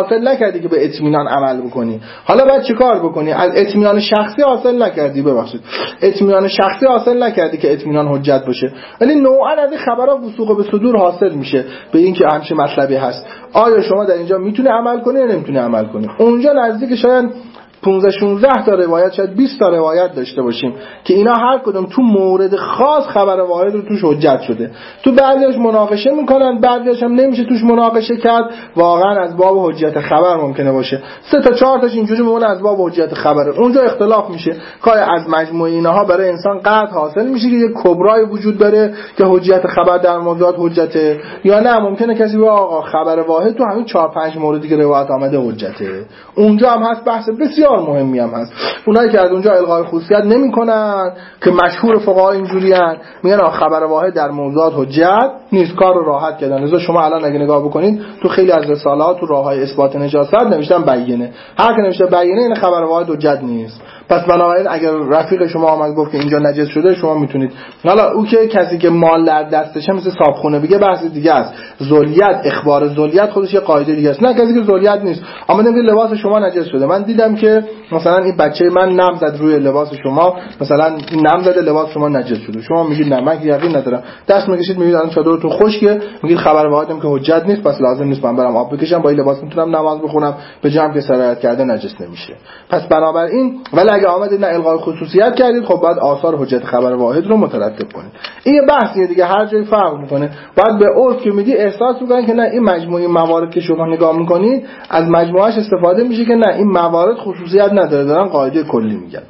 حاصل نکردی که به اطمینان عمل بکنی. حالا باید چیکار بکنی؟ از اطمینان شخصی حاصل نکردی، ببخشید، اطمینان شخصی حاصل نکردی که اطمینان حجت باشه، ولی نوعا از این خبرها وثوق به صدور حاصل میشه به این که همچین مطلبی هست. آیا شما در اینجا میتونی عمل کنی یا نمیتونی عمل کنی؟ اونجا نزدیک شاید 15-16 تا روایت، شاید 20 تا روایت داشته باشیم که اینا هر کدوم تو مورد خاص خبر واحد رو توش حجت شده. تو بعضیش مناقشه میکنن، بعضیش هم نمیشه توش مناقشه کرد، واقعا از باب حجت خبر ممکنه باشه. 3 تا 4 تاش اینجوری میمونه از باب حجت خبره. اونجا اختلاف میشه که از مجموعه اینها برای انسان قطع حاصل میشه که یه کبرای وجود داره که حجت خبر در موضوعات حجته، یا نه ممکنه کسی بگه آقا خبر واحد تو همین 4-5 موردی که روایت آمده حجته. اونجا هم هست بحث بسیار مهمی هم هست. اونایی که از اونجا الغای خصوصیت نمی‌کنن که مشهور فقها اینجوریان، میگن خبر واحد در موضوعات حجت نیست، کار رو راحت کردن. لذا شما الان اگه نگاه بکنید تو خیلی از رسالات تو راههای اثبات نجاست نوشتن بیینه، هر که نوشته بیینه این خبر واحد حجت نیست. پس بنابراین اگر رفیق شما آمد گفت که اینجا نجس شده، شما میتونید، حالا او که کسی که مال در دستشه مثل صابخونه بگه بحث دیگه است. زلیت، اخبار زلیت خودش یه قاعده دیگه است. نه کسی که زلیت نیست آمده میگه لباس شما نجس شده، من دیدم که مثلا این بچه من نم زد روی لباس شما، مثلا این نم زده لباس شما نجس شده، شما میگید نه من یقین ندارم، دست میکشید میگید الان چادرتون خشکه، میگید خبر واحدم که حجت نیست، پس لازم نیست من برم آب بکشم، با این لباس میتونم نماز بخونم، به جام که سرایت کرده نجس نمیشه. پس بنابراین ولی اگه آمدید نه الغای خصوصیت کردید، خب بعد آثار حجت خبر واحد رو مترتب کنید. این یه بحثیه دیگه، هر جای فرق میکنه. بعد به عرف که میگی احساس میکنن که نه این مجموعه موارد که شما نگاه میکنید از مجموعهش استفاده میشه که نه این موارد خصوصیت نداره، دارن قاعده کلی میگن.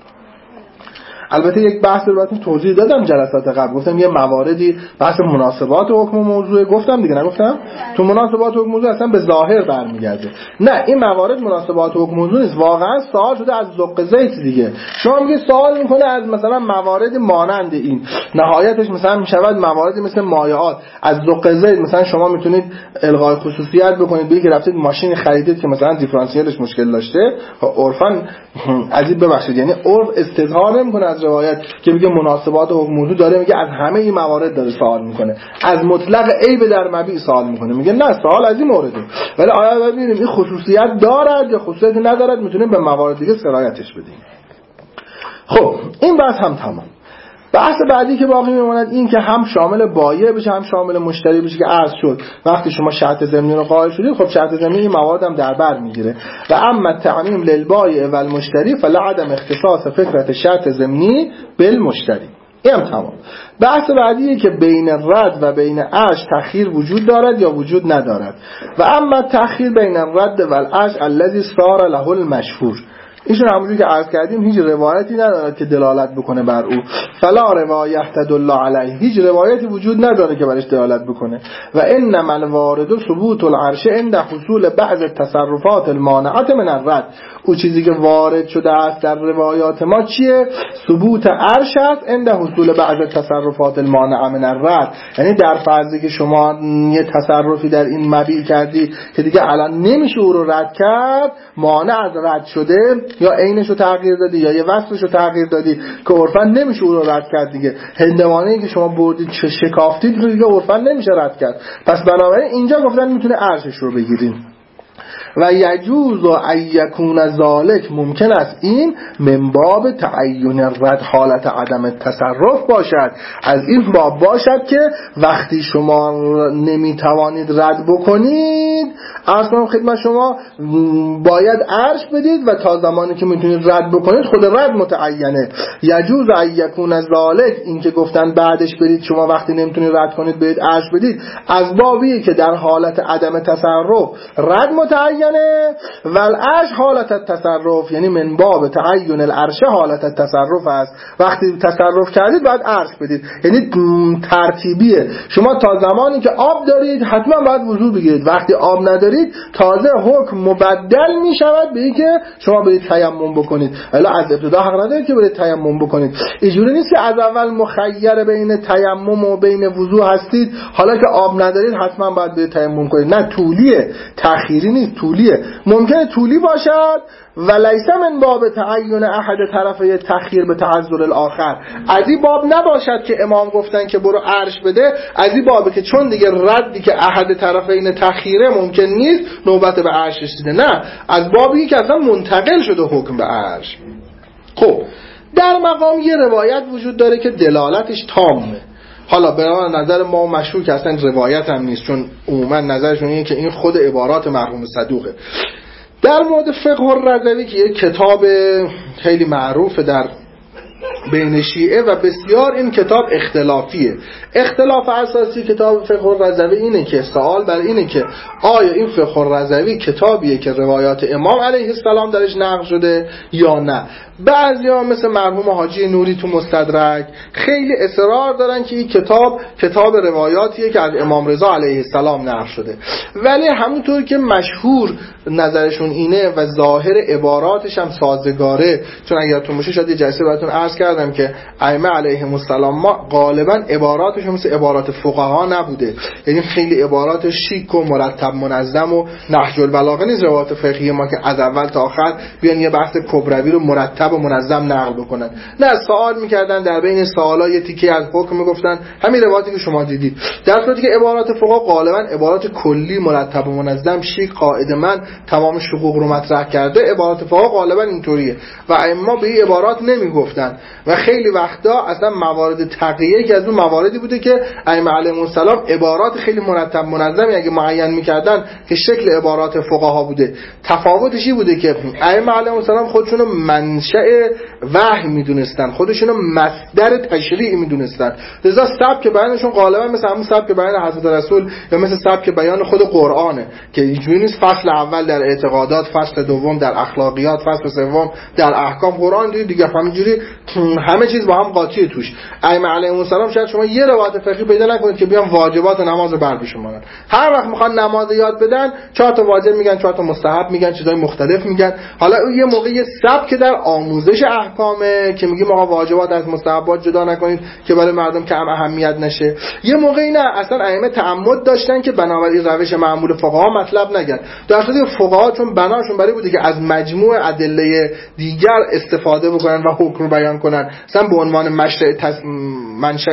البته یک بحث رو براتون توضیح دادم جلسات قبل، گفتم یه مواردی بحث مناسبات حکم و موضوع گفتم دیگه، نگفتم؟ تو مناسبات حکم موضوع اصلا به ظاهر برمیگرده. نه این موارد مناسبات حکم موضوع نیست، واقعا سوال شده از ذوق زیت دیگه. شما میگه سوال میکنه از مثلا موارد مانند این، نهایتش مثلا میشود مواردی مثل مایعات. از ذوق زیت مثلا شما میتونید الغای خصوصیت بکنید، بگید که رفتید ماشین خریدید که مثلا دیفرانسیلش مشکل داشته، عرفاً عجیب ببخشید، یعنی عرف استظهار نمیکنه از روایت که میگه مناسبات حکم موضوع داره، میگه از همه این موارد داره سوال میکنه، از مطلق عیب در مبیع سوال میکنه، میگه نه سوال از این مورده. ولی آیا ببینیم این خصوصیت دارد یا خصوصیت ندارد، میتونیم به موارد دیگه سرایتش بدیم. خب این بحث هم تمام. بحث بعدی که باقی میماند این که هم شامل بایع بشه هم شامل مشتری بشه که عرض شد وقتی شما شرط ضمنی رو قائل شدید، خب شرط ضمنی این موارد هم در بر میگیره. و اما تعمیم للبایع و المشتری فلعدم اختصاص فکرت شرط ضمنی بالمشتری. این هم تمام. بحث بعدیه که بین رد و بین عرش تأخیر وجود دارد یا وجود ندارد. و اما تأخیر بین رد و العرش الذی صار له المشهور، ایشون همونجوری که عرض کردیم هیچ روایتی ندارد که دلالت بکنه بر او، فلا روایت تدل علیه، هیچ روایتی وجود نداره که برش دلالت بکنه. و انما الوارد ثبوت العرش عند حصول بعض التصرفات المانعه من الرد، او چیزی که وارد شده است در روایات ما چیه؟ ثبوت عرش است عند حصول بعض التصرفات المانعه من الرد، یعنی در فرضی که شما یه تصرفی در این مبیع کردی که دیگه الان نمیشه او رو رد کرد، مانع از رد شده، یا عینش رو تغییر دادی یا یه وصفش رو تغییر دادی که عرفاً نمیشه اون رو رد کرد دیگه. هندوانه‌ای که شما بردید شکافتید رو دیگه عرفاً نمیشه رد کرد. پس بنابراین اینجا گفتن میتونه عرشش رو بگیریم. و یجوز و ایکون ذالک، ممکن است این من باب تعین رد حالت عدم تصرف باشد، از این باب باشد که وقتی شما نمیتوانید رد بکنید، اصلا خدمت شما باید عرش بدید و تا زمانی که میتونید رد بکنید خود رد متعینه. یجوز و ایکون ذالک، این که گفتن بعدش برید شما وقتی نمیتونید رد کنید برید عرش بدید، از بابیه که در حالت عدم تصرف رد متعینه و العرش حالت التصرف، یعنی من باب تعین العرش حالت التصرف است. وقتی تصرف کردید باید عرش بدید، یعنی ترتیبیه. شما تا زمانی که آب دارید حتما باید وضو بگیرید، وقتی آب ندارید تازه حکم مبدل می شود به اینکه شما برید تیمم بکنید. الا از ابتدا حق ندارید که برید تیمم بکنید. اینجوری نیست که از اول مخیر بین تیمم و بین وضو هستید، حالا که آب ندارید حتما باید برید تیمم کنید. نه، طولیه، تأخیری نیست. طولیه. ممکنه طولی باشد و لیس من باب تعین احد طرفی تخییر به تعذر الاخر. از این باب نباشد که امام گفتن که برو عرش بده، از این بابه که چون دیگه ردی که احد طرفین تخییره ممکن نیست نوبت به عرش رسیده، نه، از بابی که اصلا منتقل شده حکم به عرش. خب در مقام یه روایت وجود داره که دلالتش تامه. حالا به نظر ما مشهور که اصلا روایت هم نیست، چون عموما نظرشون اینه که این خود عبارات مرحوم صدوقه. در مورد فقه الرضوی که یک کتاب خیلی معروف در بین شیعه و بسیار این کتاب اختلافیه. اختلاف اساسی کتاب فقه الرضوی اینه که سوال بر اینه که آیا این فقه الرضوی کتابیه که روایات امام علیه السلام درش نقل شده یا نه. بعضیا مثل مرحوم حاجی نوری تو مستدرک خیلی اصرار دارن که این کتاب روایاتیه که از امام رضا علیه السلام نقل شده، ولی همونطور که مشهور نظرشون اینه و ظاهر عباراتش هم سازگاره، چون اگه یادتون باشه شاید یه جلسه براتون عرض کردم که ائمه علیهم السلام ما غالبا عباراتشون مثل عبارات فقها نبوده، یعنی خیلی عبارات شیک و مرتب منظم و نهج البلاغه نیست روایات فقهی ما که از اول تا آخر بیان یه بحث کبروی رو مرتب و منظم نقل بکنن. نه، سوال میکردن، در بین سوالا یه تیکه از حکم میگفتن، همین روایتی که شما دیدید. در صورتی که عبارات فقها غالبا عبارات کلی مرتب و منظم شیک قاعده‌مند تمام شقوق رو مطرح کرده. عبارات فقها غالبا اینطوریه و ائمه به این عبارات نمیگفتن و خیلی وقتا اصلا موارد تقیه که از اون مواردی بوده که ائمه علیهم السلام عبارات خیلی مرتب منظمی اگه معین میکردن که شکل عبارات فقها بوده. تفاوتش این بوده که ائمه علیهم السلام خودشونو منشأ وحی میدونستن، خودشونو مصدر تشریع میدونستن، لذا سبک بیانشون غالبا مثل همون سبک بیان حضرت رسول یا مثل سبک بیان خود قرآنه که اینجوری نیست فصل اول در اعتقادات، فصل دوم در اخلاقیات، فصل سوم در احکام. قرآن دیگه همینجوری همه چیز با هم قاطیه توش. ائمه علیهم السلام شاید شما یه روایت فقهی پیدا نکنید که بیان واجبات نماز رو بر بشمارن. هر وقت میخوان نماز یاد بدن 4 تا واجب میگن، 4 تا مستحب میگن، چیزای مختلف میگن. حالا یه موقع یه سبک در آموزش احکامه که میگیم آقا واجبات از مستحبات جدا نکنید که برای مردم کم اهمیت نشه. یه موقعی نه، اصلا ائمه تعمد داشتن که بنابراین روش معمول فقها مطلب نگن، در صورتی که فقها چون بناشون برای بوده که از مجموع ادله دیگر استفاده بکنن و حکم رو بیان کنن، مثلا به عنوان منشأ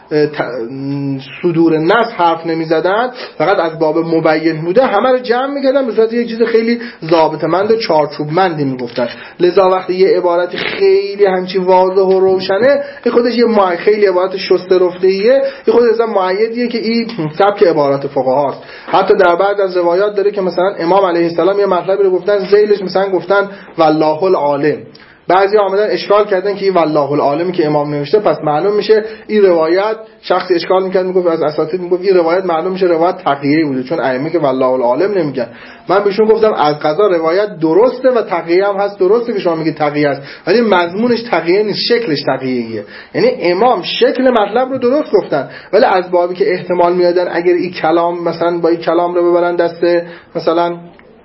صدور نص حرف نمیزدن، فقط از باب مبین بوده، همه رو جمع میکردن به صورت یک چیز خیلی ضابطه‌مند و چارچوبمندی میگفتن. لذا وقتی یه عبارت خیلی همچین واضح و روشنه، این خودش یه خیلی عبارت شسته رفته‌ایه، این خودش اصلا معیدیه که این سبک عبارات فقهاست. حتی در بعض از روایات داره که مثلا امام علیه السلام یه مطلبی رو گفتن، ذیلش مثلا گفتن والله العالم. بعضی آمدن اشکال کردن که این والله العالمی که امام نوشته پس معلوم میشه این روایت، شخصی اشکال میکرد میگفت از اساتید میگفت این روایت معلوم میشه روایت تقیه‌ای بوده، چون ائمه که والله العالم نمیگن. من بهشون گفتم از قضا روایت درسته و تقیه هم هست، درسته که شما میگید تقیه است، ولی مضمونش تقیه نیست، شکلش تقیه‌ایه. یعنی امام شکل مطلب رو درست گفتن، ولی از بابی که احتمال میادن اگر این کلام مثلا با این کلام رو ببرن دست مثلا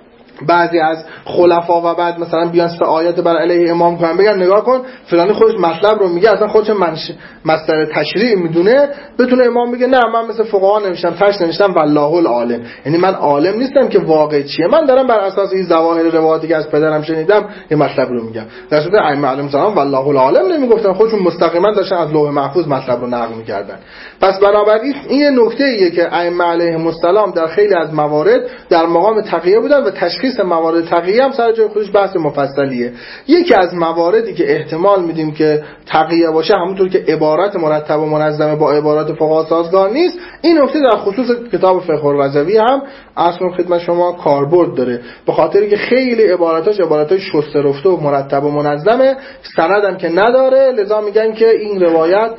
بعضی از خلفا و بعد مثلا بیان 3 آیات بر علیه امام کنن، بگن نگاه کن فلانی خودش مطلب رو میگه، اصلا خودش مصدر تشریع میدونه، بتونه امام بگه نه من مثل فقها نوشتم، تش نوشتم والله العالم، یعنی من عالم نیستم که واقع چیه، من دارم بر اساس این ظواهر روایاتی که از پدرم شنیدم یه مطلب رو میگم. در صورت ائمه علیهم السلام والله العالم نمیگفتن، خودشون مستقیما داشتن از لوح محفوظ مطلب رو نقل میکردن. پس بنابراین این یه نکته ایه که ائمه علیهم السلام در خیلی از موارد در مقام تقیه بودن و تشخیص موارد تقیه هم سر جای خودش بحث مفصلیه. یکی از مواردی که احتمال میدیم که تقیه باشه، همونطور که عبارت مرتب و منظمه با عبارات فقها سازگار نیست، این نکته در خصوص کتاب فقه الرضوی هم اصلا خدمت شما کاربرد داره، به خاطری که خیلی عباراتاش شسته رفته و مرتب و منظمه، سندم که نداره، لذا میگن که این روایت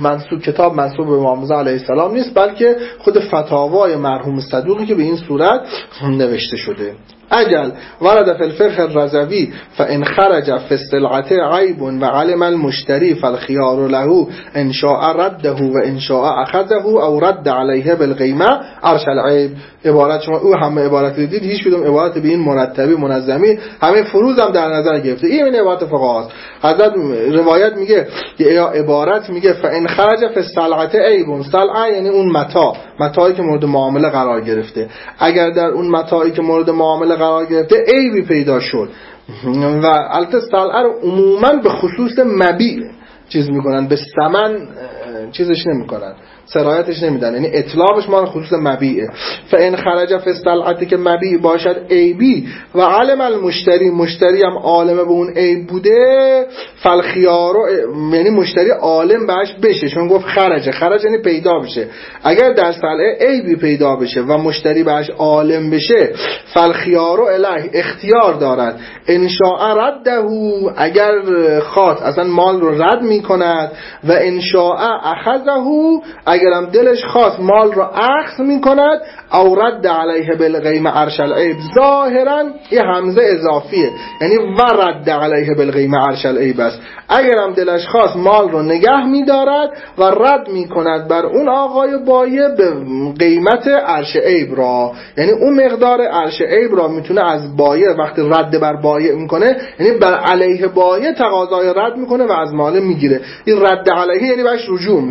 کتاب منسوب به امام رضا علیه السلام نیست، بلکه خود فتاوای مرحوم صدوقی که به این صورت نوشته شده. اجل ورد فی الفقه الرضوی فان خرج فی السلعه عیب و علم المشتری فالخيار له ان شاء رده و ان شاء اخذه او رد علیه بالقیمه ارش العیب. عبارت شما او همه عبارت دیدید، هیچ کدوم عبارت به این مرتبی منظمی، همه فروض هم در نظر گرفته. این عبارت فقها است. حضرت روایت میگه یا عبارت میگه فان فإن خرج فی السلعة عیب، سلعه یعنی اون متاعی که مورد معامله قرار گرفته، اگر در اون متاعی که مورد معامله قرار گرفته عیبی پیدا شد، و البته سلعه رو عموما به خصوص مبیع چیز میکنن، به ثمن چیزش نمیکنن، سرایتش نمیدن، یعنی اطلاقش ما خصوص مبیعه. فإن خرج فی السلعة که مبیع باشد عیبی و علم المشتری، مشتری هم عالم به اون عیب بوده، فالخیار، یعنی مشتری عالم بهش بشه، چون گفت خرج یعنی پیدا بشه. اگر در سلعه عیبی پیدا بشه و مشتری بهش عالم بشه، فالخیار الیه، اختیار دارد، ان شاء رده، اگر خواست اصلا مال رو رد میکند، و ان شاء اخذه، اگرم دلش خواست مال را اخذ میکند، او رد علیه بالغیم عرش العیب. ظاهرا یه همزه اضافیه، یعنی و رد علیه بالغیم عرش العیب است. اگرم دلش خواست مال رو نگه میدارد و رد میکند بر اون آقای بایع به قیمت عرش عیب را، یعنی اون مقدار عرش عیب را میتونه از بایع وقتی رد بر بایع میکنه، یعنی بر علیه بایع تقاضای رد میکنه و از مال میگیره. این رد علیه یعنی بهش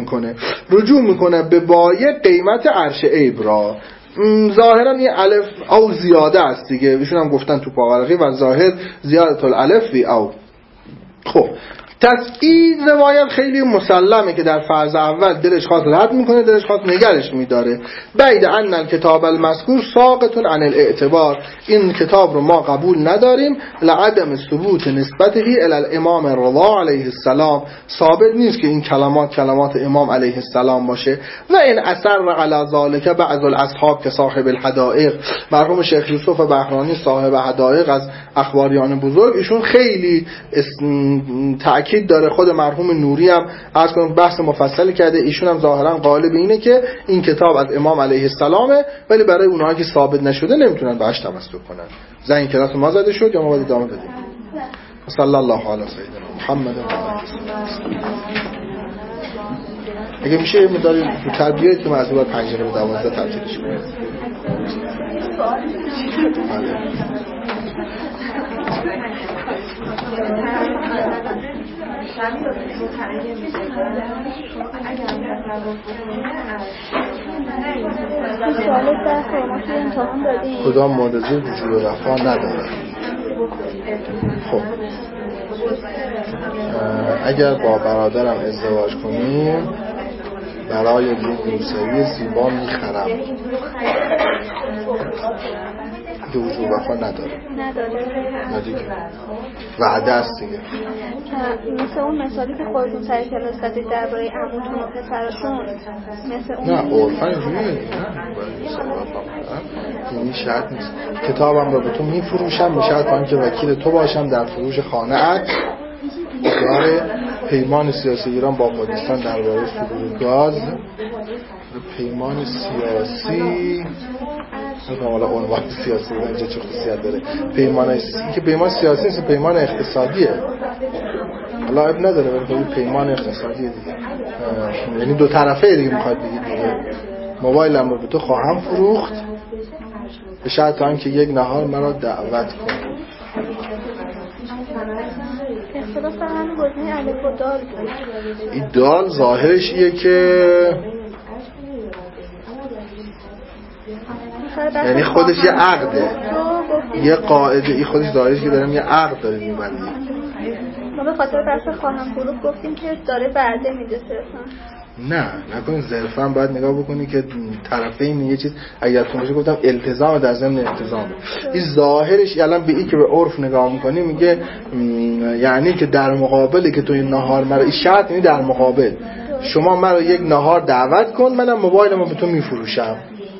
رجوع میکنه به بایع قیمت عرش عیب را. ظاهرا این الف او زیاده است دیگه، ایشون هم گفتن تو پاورقی و ظاهر زیادت الالف فی او. خب این روایت خیلی مسلمه که در فرض اول دلش خواست رد میکنه، دلش خواست نگرش میداره. بعد ان الکتاب المذکور ساقط عن الاعتبار، این کتاب رو ما قبول نداریم، لعدم ثبوت نسبته الی الامام رضا علیه السلام، ثابت نیست که این کلمات امام علیه السلام باشه. و این اثر علی ذلک بعض الاصحاب که صاحب الحدائق، مرحوم شیخ یوسف بهرانی صاحب حدائق از اخباریان بزرگ، ایشون خیلی تأکید داره. خود مرحوم نوری هم از کنم بحث مفصلی کرده، ایشون هم ظاهرا قائل به اینه که این کتاب از امام علیه السلامه، ولی برای اونها که ثابت نشده نمیتونن بهش تمسک کنن. زنگ کلاس ما زده شد یا ما باید ادامه بدیم؟ صلی الله علی سیدنا محمد. اگه میشه مداری تو تربیت که معذور 5 به 12 تبدیلش کنید. کدام معتزله وجوب وفا نداره. خب اگر با برادرم ازدواج کنیم برای یک روسری زیبا میخرم، که وجوب وفا نداره. نه دیگه وعده است دیگه. مثل اون مثالی که خودتون سر کلاس زدید درباره عموتون و پسرشون، مثل اون نه عرفا اینجوریه، نه این شرط نیست. کتابم رو به تو میفروشم به شرط آنکه وکیل تو باشم در فروش خانه‌ات. داره پیمان سیاسی ایران با پاکستان درباره صدور گاز، پیمان سیاسی حالا عنوان سیاسی اینجا چه خصوصیت داره؟ پیمان سیاسی نیست، پیمان اقتصادیه. حالا عیب نداره ولی پیمان اقتصادیه دیگه، یعنی دو طرفه دیگه. میخواد بگید دیگه موبایلم رو به تو خواهم فروخت به شرط آنکه یک نهار مرا دعوت کن. اختلاف در همین گزینه الف و دال. این دال ظاهرش ایه که یعنی خودش یه عقده، یه قاعده، این خودش ظاهرش که دارم یه عقد داره میبندی. ما به خاطر بحث خواهم فروخت گفتیم که داره وعده میده صرفا. نه نکنید صرفا باید نگاه بکنی که طرفین یه چیز اگر تو باشه گفتم التزام در ضمن التزام. این ظاهرش الان به این که به عرف نگاه میکنی میگه یعنی که در مقابلی که تو این نهار مرا، این شرط یعنی در مقابل شما مرا یک نهار دعوت کن منم موبایلمو به تو میفروشم.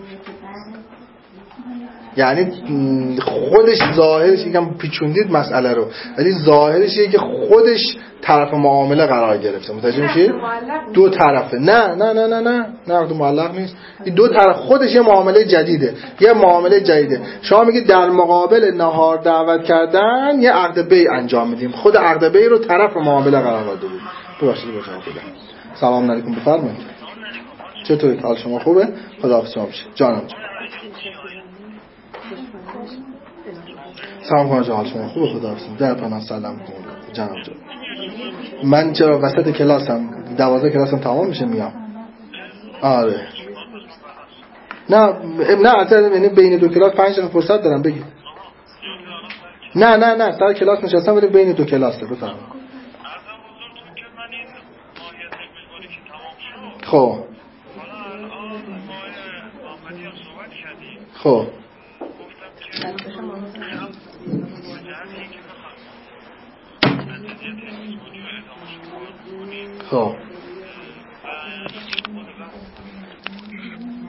یعنی خودش ظاهرش یکم پیچوندید مسئله رو، ولی ظاهرش یه که خودش طرف معامله قرار گرفته. متوجه میشید؟ دو طرفه. نه عقد معلق نیست. این دو طرف خودش یه معامله جدیده، یه معامله جدیده. شما میگید در مقابل نهار دعوت کردن یه عقد بیع انجام میدیم، خود عقد بیع رو طرف معامله قرار داده بود. ببخشید بفرمایید. سلام علیکم بفرمایید. چطورید؟ حال شما خوبه؟ خداحافظ شما بشه. جانم سلام کنم جان، حال شما خوبه؟ خداحافظ. در پناه سلام کنم جانم جان. من چرا وسط کلاسم 12 کلاسم تمام میشه میام. آره نه اصلا یعنی بین دو کلاس 5 دقیقه فرصت دارم بگید. نه سر کلاس نشستم ولی بین دو کلاسه بفرمایید. خب خب خب